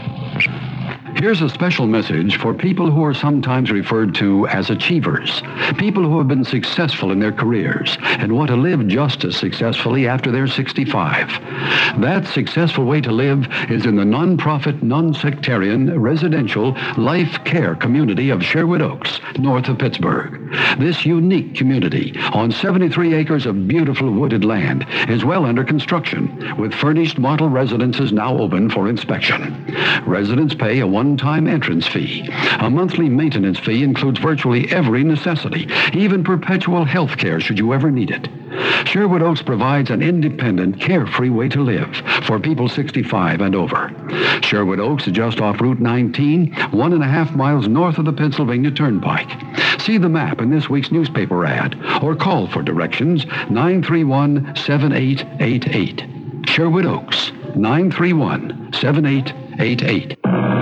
[SPEAKER 18] Here's a special message for people who are sometimes referred to as achievers, people who have been successful in their careers and want to live just as successfully after they're sixty-five. That successful way to live is in the nonprofit, non-sectarian, residential life care community of Sherwood Oaks, north of Pittsburgh. This unique community on seventy-three acres of beautiful wooded land is well under construction, with furnished model residences now open for inspection. Residents pay a one one-time entrance fee. A monthly maintenance fee includes virtually every necessity, even perpetual health care should you ever need it. Sherwood Oaks provides an independent, carefree way to live for people sixty-five and over. Sherwood Oaks is just off Route nineteen, one and a half miles north of the Pennsylvania Turnpike. See the map in this week's newspaper ad or call for directions nine three one, seven eight eight eight. Sherwood Oaks, nine three one, seven eight eight eight.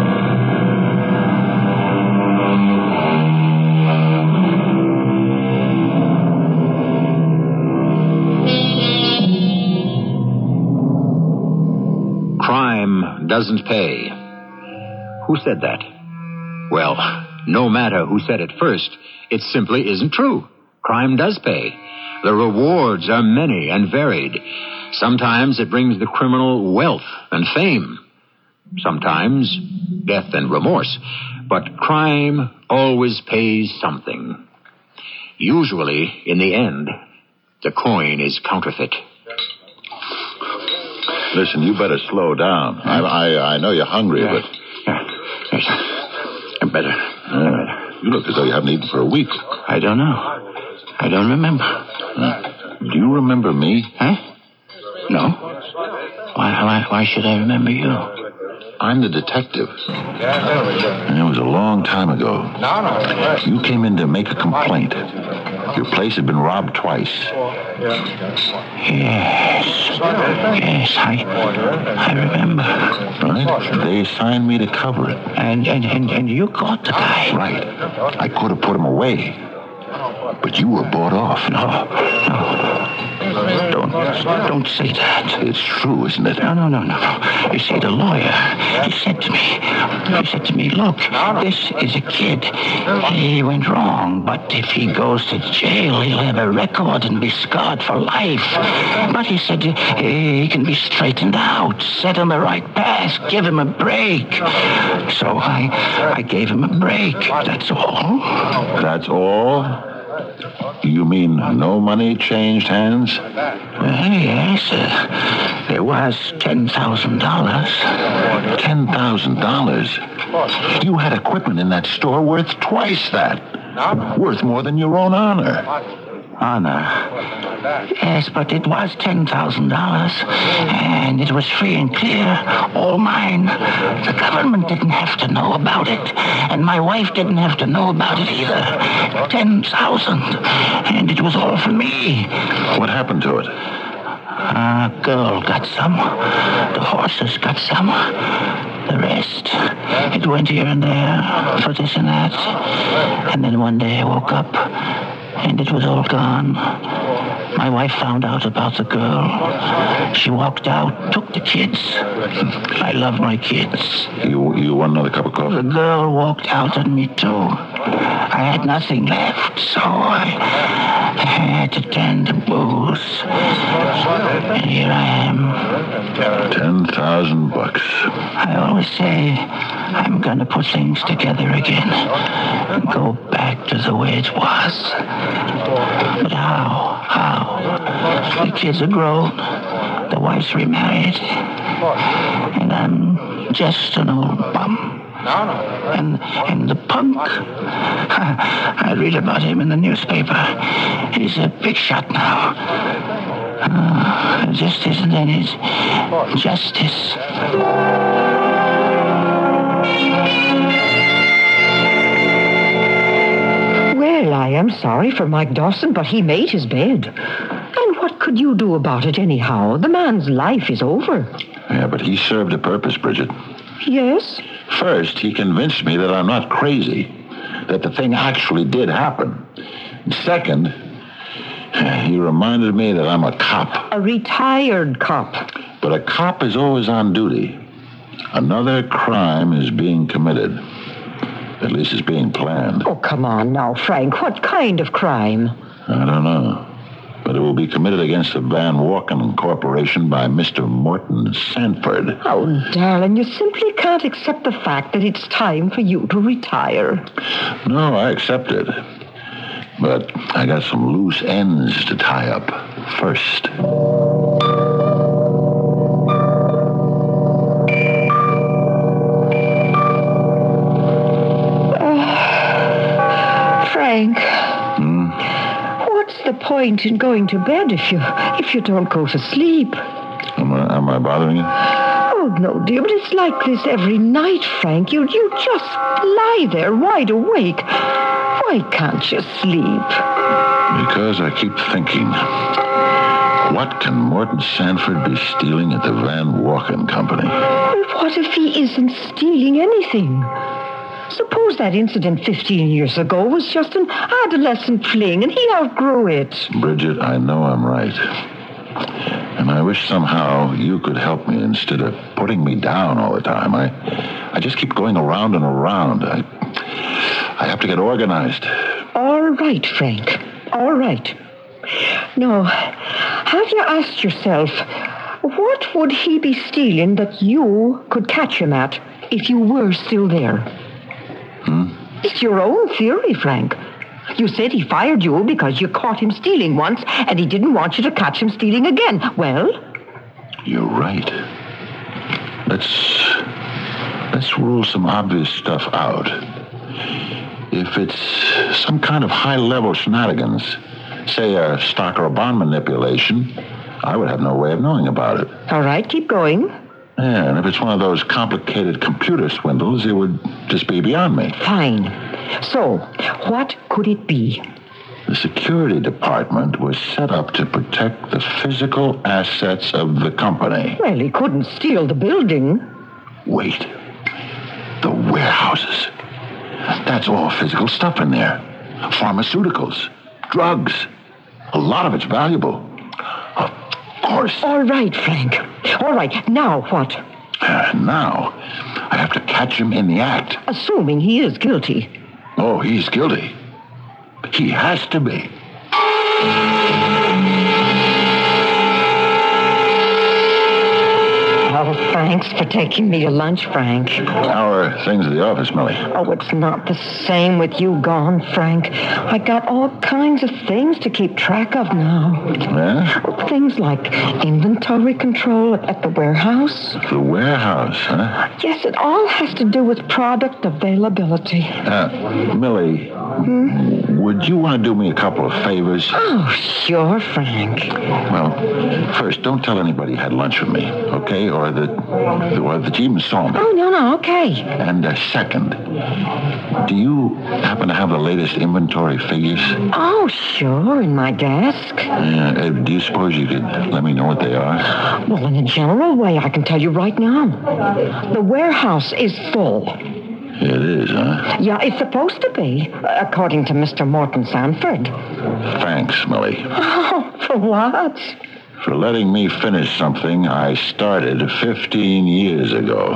[SPEAKER 1] Crime doesn't pay. Who said that? Well, no matter who said it first, it simply isn't true. Crime does pay. The rewards are many and varied. Sometimes it brings the criminal wealth and fame. Sometimes death and remorse. But crime always pays something. Usually, in the end, the coin is counterfeit.
[SPEAKER 2] Listen, you better slow down. I I, I know you're hungry,
[SPEAKER 9] Yeah.
[SPEAKER 2] but...
[SPEAKER 9] Yeah. I'm better.
[SPEAKER 2] Yeah. You look as though you haven't eaten for a week.
[SPEAKER 9] I don't know. I don't remember.
[SPEAKER 2] Huh? Do you remember me?
[SPEAKER 9] Huh? No. Why, why, why should I remember you?
[SPEAKER 2] I'm the detective. And it was a long time ago. You came in to make a complaint. Your place had been robbed twice.
[SPEAKER 9] Yes. Yes, I I remember.
[SPEAKER 2] Right? They assigned me to cover it.
[SPEAKER 9] And, and, and, and you caught the guy.
[SPEAKER 2] Right. I could have put him away. But you were bought off.
[SPEAKER 9] No, no. Don't, don't say that.
[SPEAKER 2] It's true, isn't it?
[SPEAKER 9] No, no, no, no. You see, the lawyer, he said to me, he said to me, look, this is a kid. He went wrong, but if he goes to jail, he'll have a record and be scarred for life. But he said he can be straightened out, set on the right path, give him a break. So I, I gave him a break. That's all.
[SPEAKER 2] That's all? You mean no money changed hands?
[SPEAKER 9] Well, yes. Uh, there was ten thousand dollars.
[SPEAKER 2] ten thousand dollars? You had equipment in that store worth twice that. Worth more than your own honor.
[SPEAKER 9] Honor? Yes, but it was ten thousand dollars. And it was free and clear. All mine. The government didn't have to know about it. And my wife didn't have to know about it either. ten thousand dollars. And it was all for me.
[SPEAKER 2] What happened to it?
[SPEAKER 9] A girl got some. The horses got some. The rest, it went here and there for this and that. And then one day I woke up, and it was all gone. My wife found out about the girl. She walked out, took the kids. I love my kids.
[SPEAKER 2] You you want another cup of coffee?
[SPEAKER 9] The girl walked out on me, too. I had nothing left, so I had to turn to booze. And here I am.
[SPEAKER 2] Ten thousand bucks.
[SPEAKER 9] I always say I'm going to put things together again. Go back to the way it was. But how? How? The kids are grown. The wife's remarried. And I'm just an old bum. And, and the punk, I read about him in the newspaper. He's a big shot now. Uh, just isn't any justice.
[SPEAKER 4] Well, I am sorry for Mike Dawson, but he made his bed. And what could you do about it anyhow? The man's life is over.
[SPEAKER 2] Yeah, but he served a purpose, Bridget.
[SPEAKER 4] Yes?
[SPEAKER 2] First, he convinced me that I'm not crazy, that the thing actually did happen. Second, he reminded me that I'm a cop.
[SPEAKER 4] A retired cop.
[SPEAKER 2] But a cop is always on duty. Another crime is being committed. At least it's being planned.
[SPEAKER 4] Oh, come on now, Frank. What kind of crime?
[SPEAKER 2] I don't know. But it will be committed against the Van Walken Corporation by Mister Morton Sanford.
[SPEAKER 4] Oh, darling, you simply can't accept the fact that it's time for you to retire.
[SPEAKER 2] No, I accept it. But I got some loose ends to tie up first.
[SPEAKER 4] Uh, Frank.
[SPEAKER 2] Hmm?
[SPEAKER 4] What's the point in going to bed if you if you don't go to sleep?
[SPEAKER 2] Am I, am I bothering you?
[SPEAKER 4] Oh, no, dear, but it's like this every night, Frank. You, you just lie there wide awake. Why can't you sleep?
[SPEAKER 2] Because I keep thinking. What can Morton Sanford be stealing at the Van Walken Company?
[SPEAKER 4] What if he isn't stealing anything? Suppose that incident fifteen years ago was just an adolescent fling and he outgrew it.
[SPEAKER 2] Bridget, I know I'm right. And I wish somehow you could help me instead of putting me down all the time. I I just keep going around and around. I, I have to get organized.
[SPEAKER 4] All right, Frank. All right. Now, have you asked yourself, what would he be stealing that you could catch him at if you were still there?
[SPEAKER 2] Hmm?
[SPEAKER 4] It's your own theory, Frank. You said he fired you because you caught him stealing once and he didn't want you to catch him stealing again. Well?
[SPEAKER 2] You're right. Let's... let's rule some obvious stuff out. If it's some kind of high-level shenanigans, say a stock or a bond manipulation, I would have no way of knowing about it.
[SPEAKER 4] All right, keep going.
[SPEAKER 2] Yeah, and if it's one of those complicated computer swindles, it would just be beyond me.
[SPEAKER 4] Fine. So, what could it be?
[SPEAKER 2] The security department was set up to protect the physical assets of the company.
[SPEAKER 4] Well, he couldn't steal the building.
[SPEAKER 2] Wait. The warehouses. That's all physical stuff in there. Pharmaceuticals, drugs. A lot of it's valuable. Of course.
[SPEAKER 4] All right, Frank. All right, now what?
[SPEAKER 2] Uh, now, I have to catch him in the act.
[SPEAKER 4] Assuming he is guilty.
[SPEAKER 2] Oh, he's guilty. He has to be.
[SPEAKER 4] Oh, thanks for taking me to lunch, Frank.
[SPEAKER 2] How are things at the office, Millie?
[SPEAKER 4] Oh, it's not the same with you gone, Frank. I got all kinds of things to keep track of now.
[SPEAKER 2] Yeah?
[SPEAKER 4] Things like inventory control at the warehouse.
[SPEAKER 2] The warehouse, huh?
[SPEAKER 4] Yes, it all has to do with product availability.
[SPEAKER 2] Uh, Millie, hmm? Would you want to do me a couple of favors?
[SPEAKER 4] Oh, sure, Frank.
[SPEAKER 2] Well, first, don't tell anybody you had lunch with me, okay? Or that, or that you even saw me.
[SPEAKER 4] Oh, no, no, okay.
[SPEAKER 2] And uh, second, do you happen to have the latest inventory figures?
[SPEAKER 4] Oh, sure, in my desk.
[SPEAKER 2] Uh, uh, do you suppose you could let me know what they are?
[SPEAKER 4] Well, in a general way, I can tell you right now. The warehouse is full.
[SPEAKER 2] It is, huh?
[SPEAKER 4] Yeah, it's supposed to be, according to Mister Morton Sanford.
[SPEAKER 2] Thanks, Millie.
[SPEAKER 4] Oh, for what?
[SPEAKER 2] For letting me finish something I started fifteen years ago.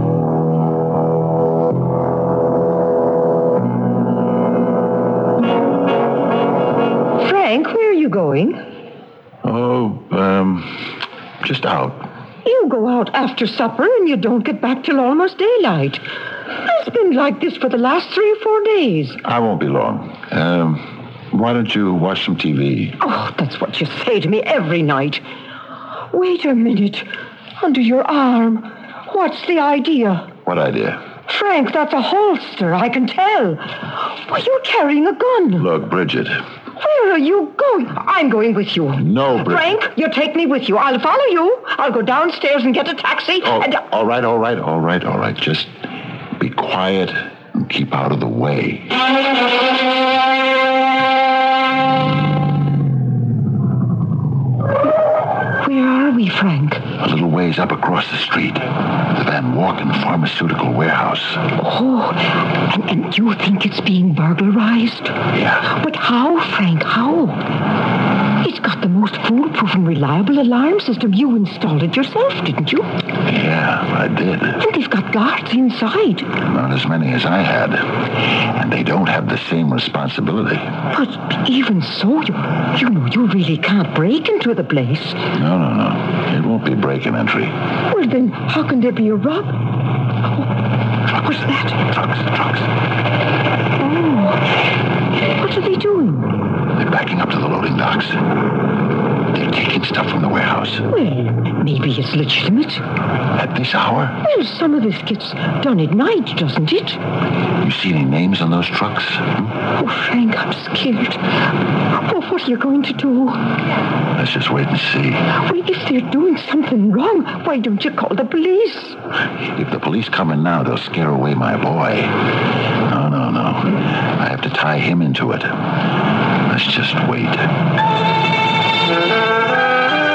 [SPEAKER 4] Frank, where are you going?
[SPEAKER 2] Oh, um, just out.
[SPEAKER 4] You go out after supper and you don't get back till almost daylight. It's been like this for the last three or four days.
[SPEAKER 2] I won't be long. Um, why don't you watch some T V?
[SPEAKER 4] Oh, that's what you say to me every night. Wait a minute. Under your arm. What's the idea?
[SPEAKER 2] What idea?
[SPEAKER 4] Frank, that's a holster, I can tell. Well, you're carrying a gun.
[SPEAKER 2] Look, Bridget.
[SPEAKER 4] Where are you going? I'm going with you.
[SPEAKER 2] No, Bridget.
[SPEAKER 4] Frank, you take me with you. I'll follow you. I'll go downstairs and get a taxi.
[SPEAKER 2] Oh,
[SPEAKER 4] and...
[SPEAKER 2] all right, all right, all right, all right. Just be quiet and keep out of the way.
[SPEAKER 4] Where are we, Frank?
[SPEAKER 2] A little ways up across the street. The Van Walken Pharmaceutical Warehouse.
[SPEAKER 4] Oh, and, and you think it's being burglarized?
[SPEAKER 2] Yeah.
[SPEAKER 4] But how, Frank, how? It's got the most foolproof and reliable alarm system. You installed it yourself, didn't you?
[SPEAKER 2] Yeah, I did.
[SPEAKER 4] And they've got guards inside.
[SPEAKER 2] Not as many as I had. And they don't have the same responsibility.
[SPEAKER 4] But even so, you, you know, you really can't break into the place.
[SPEAKER 2] No, no, no. It won't be break and entry.
[SPEAKER 4] Well, then, how can there be a rob? Oh, what's that?
[SPEAKER 2] Trucks, trucks.
[SPEAKER 4] Oh, what are they doing?
[SPEAKER 2] They're backing up to the loading docks. They're taking stuff from the warehouse.
[SPEAKER 4] Well, maybe it's legitimate.
[SPEAKER 2] At this hour?
[SPEAKER 4] Well, some of this gets done at night, doesn't it?
[SPEAKER 2] You see any names on those trucks?
[SPEAKER 4] Hmm? Oh, Frank, I'm scared. Oh, what are you going to do?
[SPEAKER 2] Let's just wait and see.
[SPEAKER 4] Well, if they're doing something wrong, why don't you call the police?
[SPEAKER 2] If the police come in now, they'll scare away my boy. No, no, no. I have to tie him into it. Let's just wait.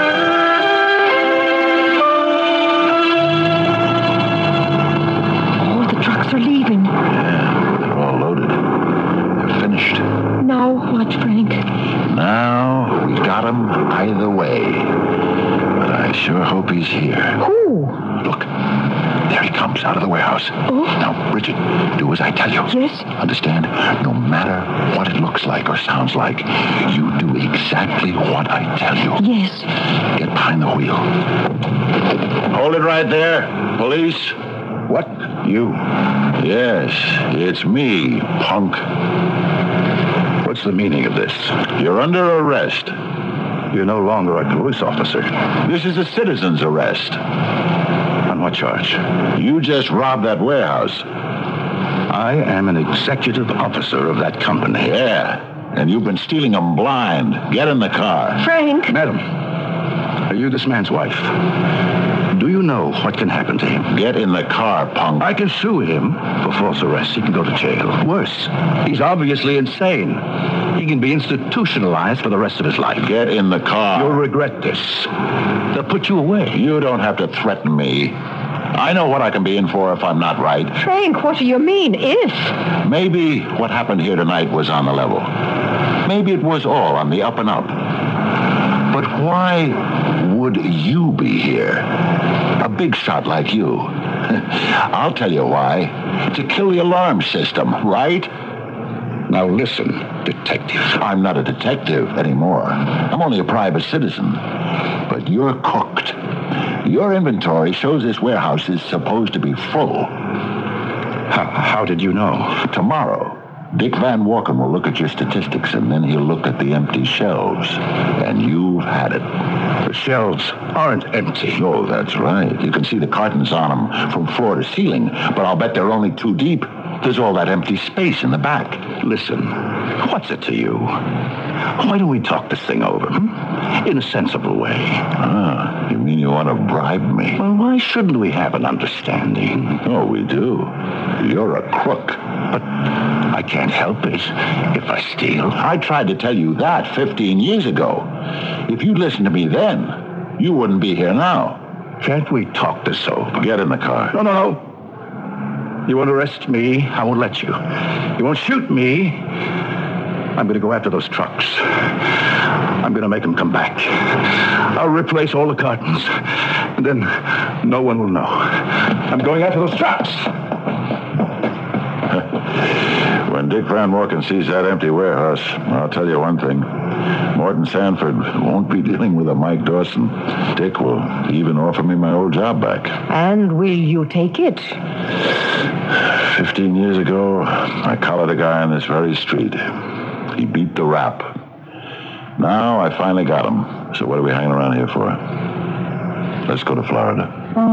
[SPEAKER 2] got him either way. But I sure hope he's here.
[SPEAKER 4] Who?
[SPEAKER 2] Look, there he comes out of the warehouse.
[SPEAKER 4] Oh?
[SPEAKER 2] Now, Bridget, do as I tell you.
[SPEAKER 4] Yes?
[SPEAKER 2] Understand? No matter what it looks like or sounds like, you do exactly what I tell you.
[SPEAKER 4] Yes.
[SPEAKER 2] Get behind the wheel. Hold it right there. Police.
[SPEAKER 9] What? You?
[SPEAKER 2] Yes, it's me, punk.
[SPEAKER 9] What's the meaning of this?
[SPEAKER 2] You're under arrest.
[SPEAKER 9] You're no longer a police officer.
[SPEAKER 2] This is a citizen's arrest.
[SPEAKER 9] On what charge?
[SPEAKER 2] You just robbed that warehouse.
[SPEAKER 9] I am an executive officer of that company.
[SPEAKER 2] Yeah, and you've been stealing them blind. Get in the car.
[SPEAKER 4] Frank.
[SPEAKER 9] Madam, are you this man's wife? Do you know what can happen to him?
[SPEAKER 2] Get in the car, punk.
[SPEAKER 9] I can sue him for false arrest. He can go to jail. Worse, he's obviously insane. He can be institutionalized for the rest of his life.
[SPEAKER 2] Get in the car.
[SPEAKER 9] You'll regret this. They'll put you away.
[SPEAKER 2] You don't have to threaten me. I know what I can be in for if I'm not right.
[SPEAKER 4] Frank, what do you mean, if?
[SPEAKER 2] Maybe what happened here tonight was on the level. Maybe it was all on the up and up. But why would you be here? A big shot like you. I'll tell you why. To kill the alarm system, right?
[SPEAKER 9] Now listen, detective.
[SPEAKER 2] I'm not a detective anymore. I'm only a private citizen. But you're cooked. Your inventory shows this warehouse is supposed to be full.
[SPEAKER 9] How, how did you know?
[SPEAKER 2] Tomorrow, Dick Van Walken will look at your statistics, and then he'll look at the empty shelves. And you've had it.
[SPEAKER 9] The shelves aren't empty.
[SPEAKER 2] Oh, that's right. You can see the cartons on them from floor to ceiling, but I'll bet they're only two deep. There's all that empty space in the back.
[SPEAKER 9] Listen, what's it to you? Why don't we talk this thing over, hmm? In a sensible way?
[SPEAKER 2] Ah, you mean you want to bribe me?
[SPEAKER 9] Well, why shouldn't we have an understanding?
[SPEAKER 2] Oh, we do. You're a crook.
[SPEAKER 9] But I can't help it if I steal.
[SPEAKER 2] I tried to tell you that fifteen years ago. If you'd listened to me then, you wouldn't be here now.
[SPEAKER 9] Can't we talk this over?
[SPEAKER 2] Get in the car.
[SPEAKER 9] No, no, no. You won't arrest me, I won't let you. You won't shoot me, I'm going to go after those trucks. I'm going to make them come back. I'll replace all the cartons, and then no one will know. I'm going after those trucks.
[SPEAKER 2] When Dick Van Walken sees that empty warehouse, I'll tell you one thing. Morton Sanford won't be dealing with a Mike Dawson. Dick will even offer me my old job back.
[SPEAKER 4] And will you take it?
[SPEAKER 2] Fifteen years ago, I collared a guy on this very street. He beat the rap. Now I finally got him. So what are we hanging around here for? Let's go to Florida.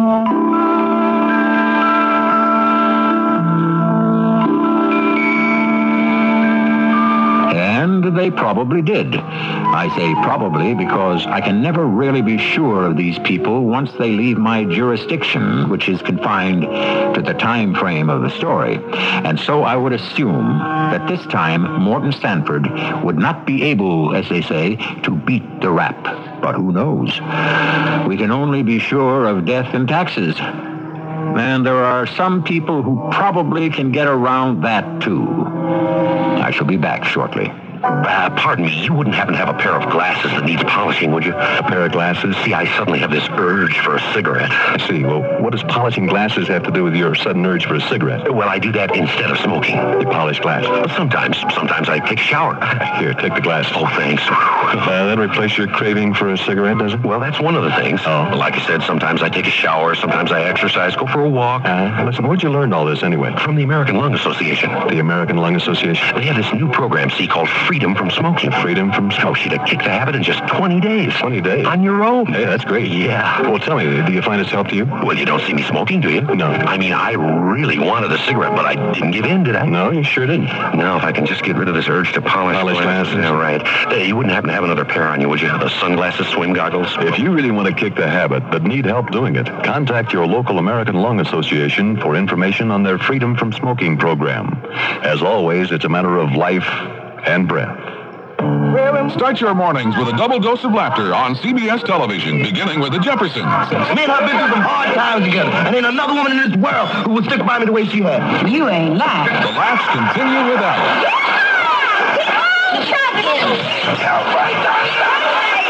[SPEAKER 1] And they probably did. I say probably because I can never really be sure of these people once they leave my jurisdiction, which is confined to the time frame of the story. And so I would assume that this time Morton Sanford would not be able, as they say, to beat the rap. But who knows? We can only be sure of death and taxes. And there are some people who probably can get around that, too. I shall be back shortly.
[SPEAKER 19] Uh, pardon me, you wouldn't happen to have a pair of glasses that needs polishing, would you? A pair of glasses? See, I suddenly have this urge for a cigarette.
[SPEAKER 13] I see. Well, what does polishing glasses have to do with your sudden urge for a cigarette?
[SPEAKER 19] Well, I do that instead of smoking.
[SPEAKER 13] You polish glasses?
[SPEAKER 19] Well, sometimes. Sometimes I take a shower.
[SPEAKER 13] Here, take the glasses.
[SPEAKER 19] Oh, thanks.
[SPEAKER 13] Uh, that replace your craving for a cigarette, does it?
[SPEAKER 19] Well, that's one of the things.
[SPEAKER 13] Oh.
[SPEAKER 19] Like I said, sometimes I take a shower, sometimes I exercise, go for a walk.
[SPEAKER 13] Uh, listen, where'd you learn all this anyway?
[SPEAKER 19] From the American Lung Association.
[SPEAKER 13] The American Lung Association?
[SPEAKER 19] They have this new program, see, called Freedom from Smoking.
[SPEAKER 13] Freedom from
[SPEAKER 19] smoking? Oh, she'd have kicked the habit in just twenty days.
[SPEAKER 13] twenty days?
[SPEAKER 19] On your own.
[SPEAKER 13] Hey, that's great.
[SPEAKER 19] Yeah.
[SPEAKER 13] Well, tell me, do you find it's helped you?
[SPEAKER 19] Well, you don't see me smoking, do you?
[SPEAKER 13] No.
[SPEAKER 19] I mean, I really wanted a cigarette, but I didn't give in, did I?
[SPEAKER 13] No, you sure didn't.
[SPEAKER 19] Now, if I can just get rid of this urge to polish,
[SPEAKER 13] polish glasses.
[SPEAKER 19] Yeah, right. Hey, you wouldn't happen to have another pair on you, would you? The sunglasses, swim goggles?
[SPEAKER 13] If you really want to kick the habit, but need help doing it, contact your local American Lung Association for information on their Freedom from Smoking program. As always, it's a matter of life and breath.
[SPEAKER 3] Start your mornings with a double dose of laughter on C B S television, beginning with the Jeffersons.
[SPEAKER 6] Me and her been through some hard times together, and ain't another woman in this world who would stick by me the way she had.
[SPEAKER 12] You ain't lying.
[SPEAKER 3] The laughs continue with Alice.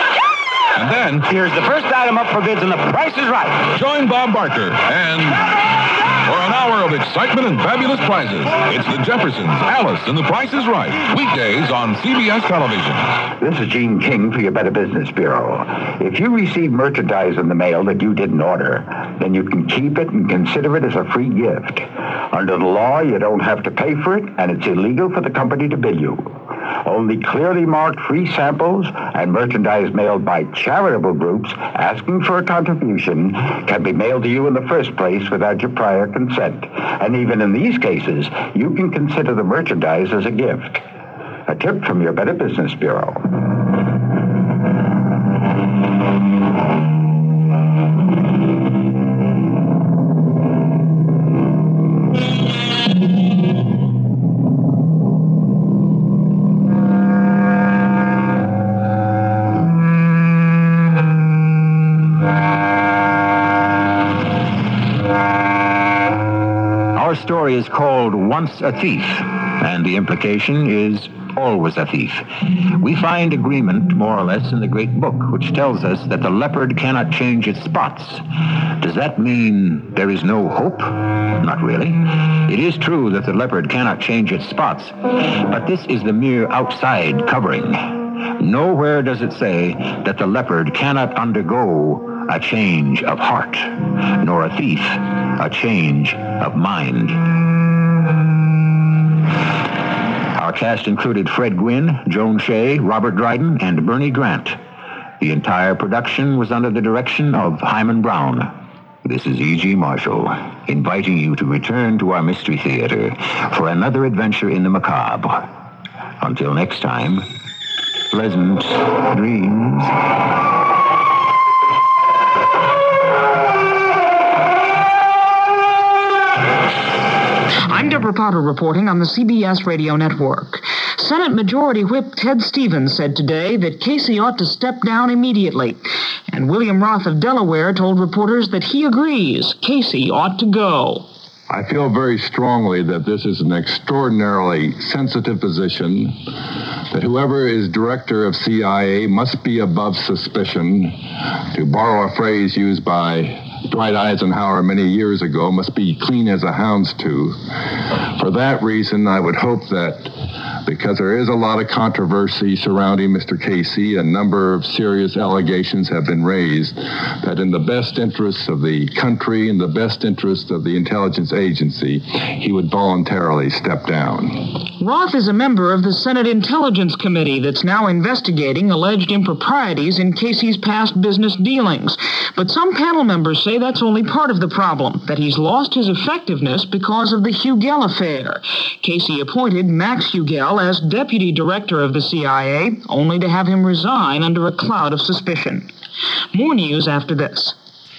[SPEAKER 3] then,
[SPEAKER 15] Here's the first item up for bids, and the price is right.
[SPEAKER 3] join Bob Barker and for an hour of excitement and fabulous prizes, it's the Jeffersons, Alice, and The Price is Right. Weekdays on C B S Television.
[SPEAKER 20] This is Gene King for your Better Business Bureau. If you receive merchandise in the mail that you didn't order, then you can keep it and consider it as a free gift. Under the law, you don't have to pay for it, and it's illegal for the company to bill you. Only clearly marked free samples and merchandise mailed by charitable groups asking for a contribution can be mailed to you in the first place without your prior consent. And even in these cases, you can consider the merchandise as a gift. A tip from your Better Business Bureau.
[SPEAKER 1] Our story is called Once a Thief, and the implication is always a thief. We find agreement, more or less, in the great book, which tells us that the leopard cannot change its spots. Does that mean there is no hope? Not really. It is true that the leopard cannot change its spots, but this is the mere outside covering. Nowhere does it say that the leopard cannot undergo a change of heart, nor a thief a change of mind. Our cast included Fred Gwynne, Joan Shea, Robert Dryden, and Bernie Grant. The entire production was under the direction of Hyman Brown. This is E G. Marshall, inviting you to return to our Mystery Theater for another adventure in the macabre. Until next time, pleasant dreams.
[SPEAKER 21] I'm Deborah Potter reporting on the C B S Radio Network. Senate Majority Whip Ted Stevens said today that Casey ought to step down immediately. And William Roth of Delaware told reporters that he agrees Casey ought to go.
[SPEAKER 22] I feel very strongly that this is an extraordinarily sensitive position, that whoever is director of C I A must be above suspicion. To borrow a phrase used by Dwight Eisenhower many years ago, must be clean as a hound's tooth. For that reason, I would hope that, because there is a lot of controversy surrounding Mister Casey, a number of serious allegations have been raised, that in the best interests of the country, in the best interests of the intelligence agency, he would voluntarily step down.
[SPEAKER 21] Roth is a member of the Senate Intelligence Committee that's now investigating alleged improprieties in Casey's past business dealings. But some panel members say that's only part of the problem, that he's lost his effectiveness because of the Hugel affair. Casey appointed Max Hugel as deputy director of the C I A, only to have him resign under a cloud of suspicion. More news after this.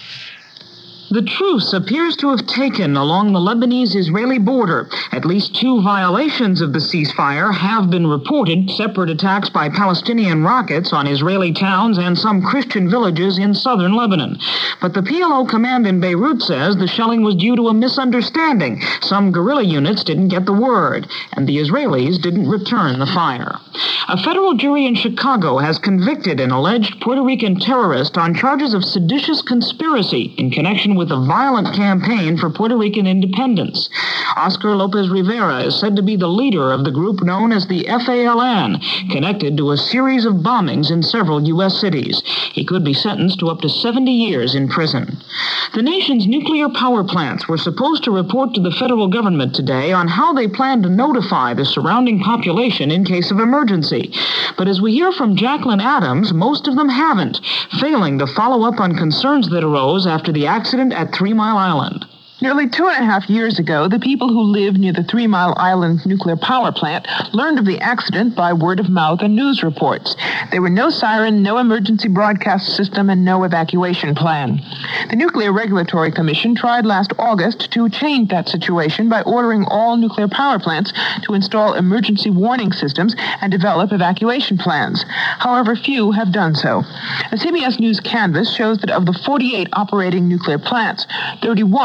[SPEAKER 21] The truce appears to have taken along the Lebanese-Israeli border. At least two violations of the ceasefire have been reported, separate attacks by Palestinian rockets on Israeli towns and some Christian villages in southern Lebanon. But the P L O command in Beirut says the shelling was due to a misunderstanding. Some guerrilla units didn't get the word, and the Israelis didn't return the fire. A federal jury in Chicago has convicted an alleged Puerto Rican terrorist on charges of seditious conspiracy in connection with a violent campaign for Puerto Rican independence. Oscar Lopez Rivera is said to be the leader of the group known as the F A L N, connected to a series of bombings in several U S cities. He could be sentenced to up to seventy years in prison. The nation's nuclear power plants were supposed to report to the federal government today on how they plan to notify the surrounding population in case of emergency. But as we hear from Jacqueline Adams, most of them haven't, failing to follow up on concerns that arose after the accident at Three Mile Island.
[SPEAKER 23] Nearly two and a half years ago, the people who live near the Three Mile Island nuclear power plant learned of the accident by word of mouth and news reports. There were no siren, no emergency broadcast system, and no evacuation plan. The Nuclear Regulatory Commission tried last August to change that situation by ordering all nuclear power plants to install emergency warning systems and develop evacuation plans. However, few have done so. A C B S News canvas shows that of the forty-eight operating nuclear plants, thirty-one do not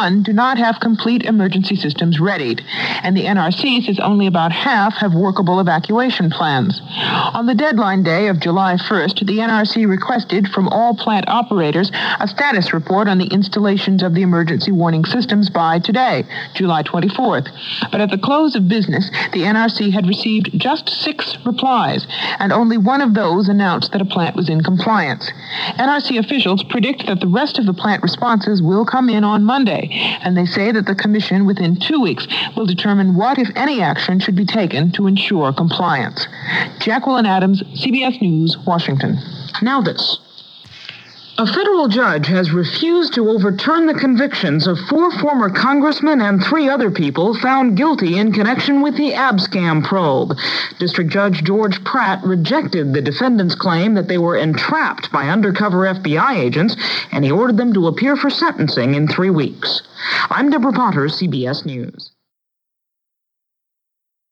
[SPEAKER 23] not have complete emergency systems readied, and the N R C says only about half have workable evacuation plans. On the deadline day of July first, the N R C requested from all plant operators a status report on the installations of the emergency warning systems by today, July twenty-fourth. But at the close of business, the N R C had received just six replies, and only one of those announced that a plant was in compliance. N R C officials predict that the rest of the plant responses will come in on Monday, and they say that the commission within two weeks will determine what, if any, action should be taken to ensure compliance. Jacqueline Adams, C B S News, Washington.
[SPEAKER 21] Now this. A federal judge has refused to overturn the convictions of four former congressmen and three other people found guilty in connection with the Abscam probe. District Judge George Pratt rejected the defendants' claim that they were entrapped by undercover F B I agents, and he ordered them to appear for sentencing in three weeks. I'm Deborah Potter, C B S News.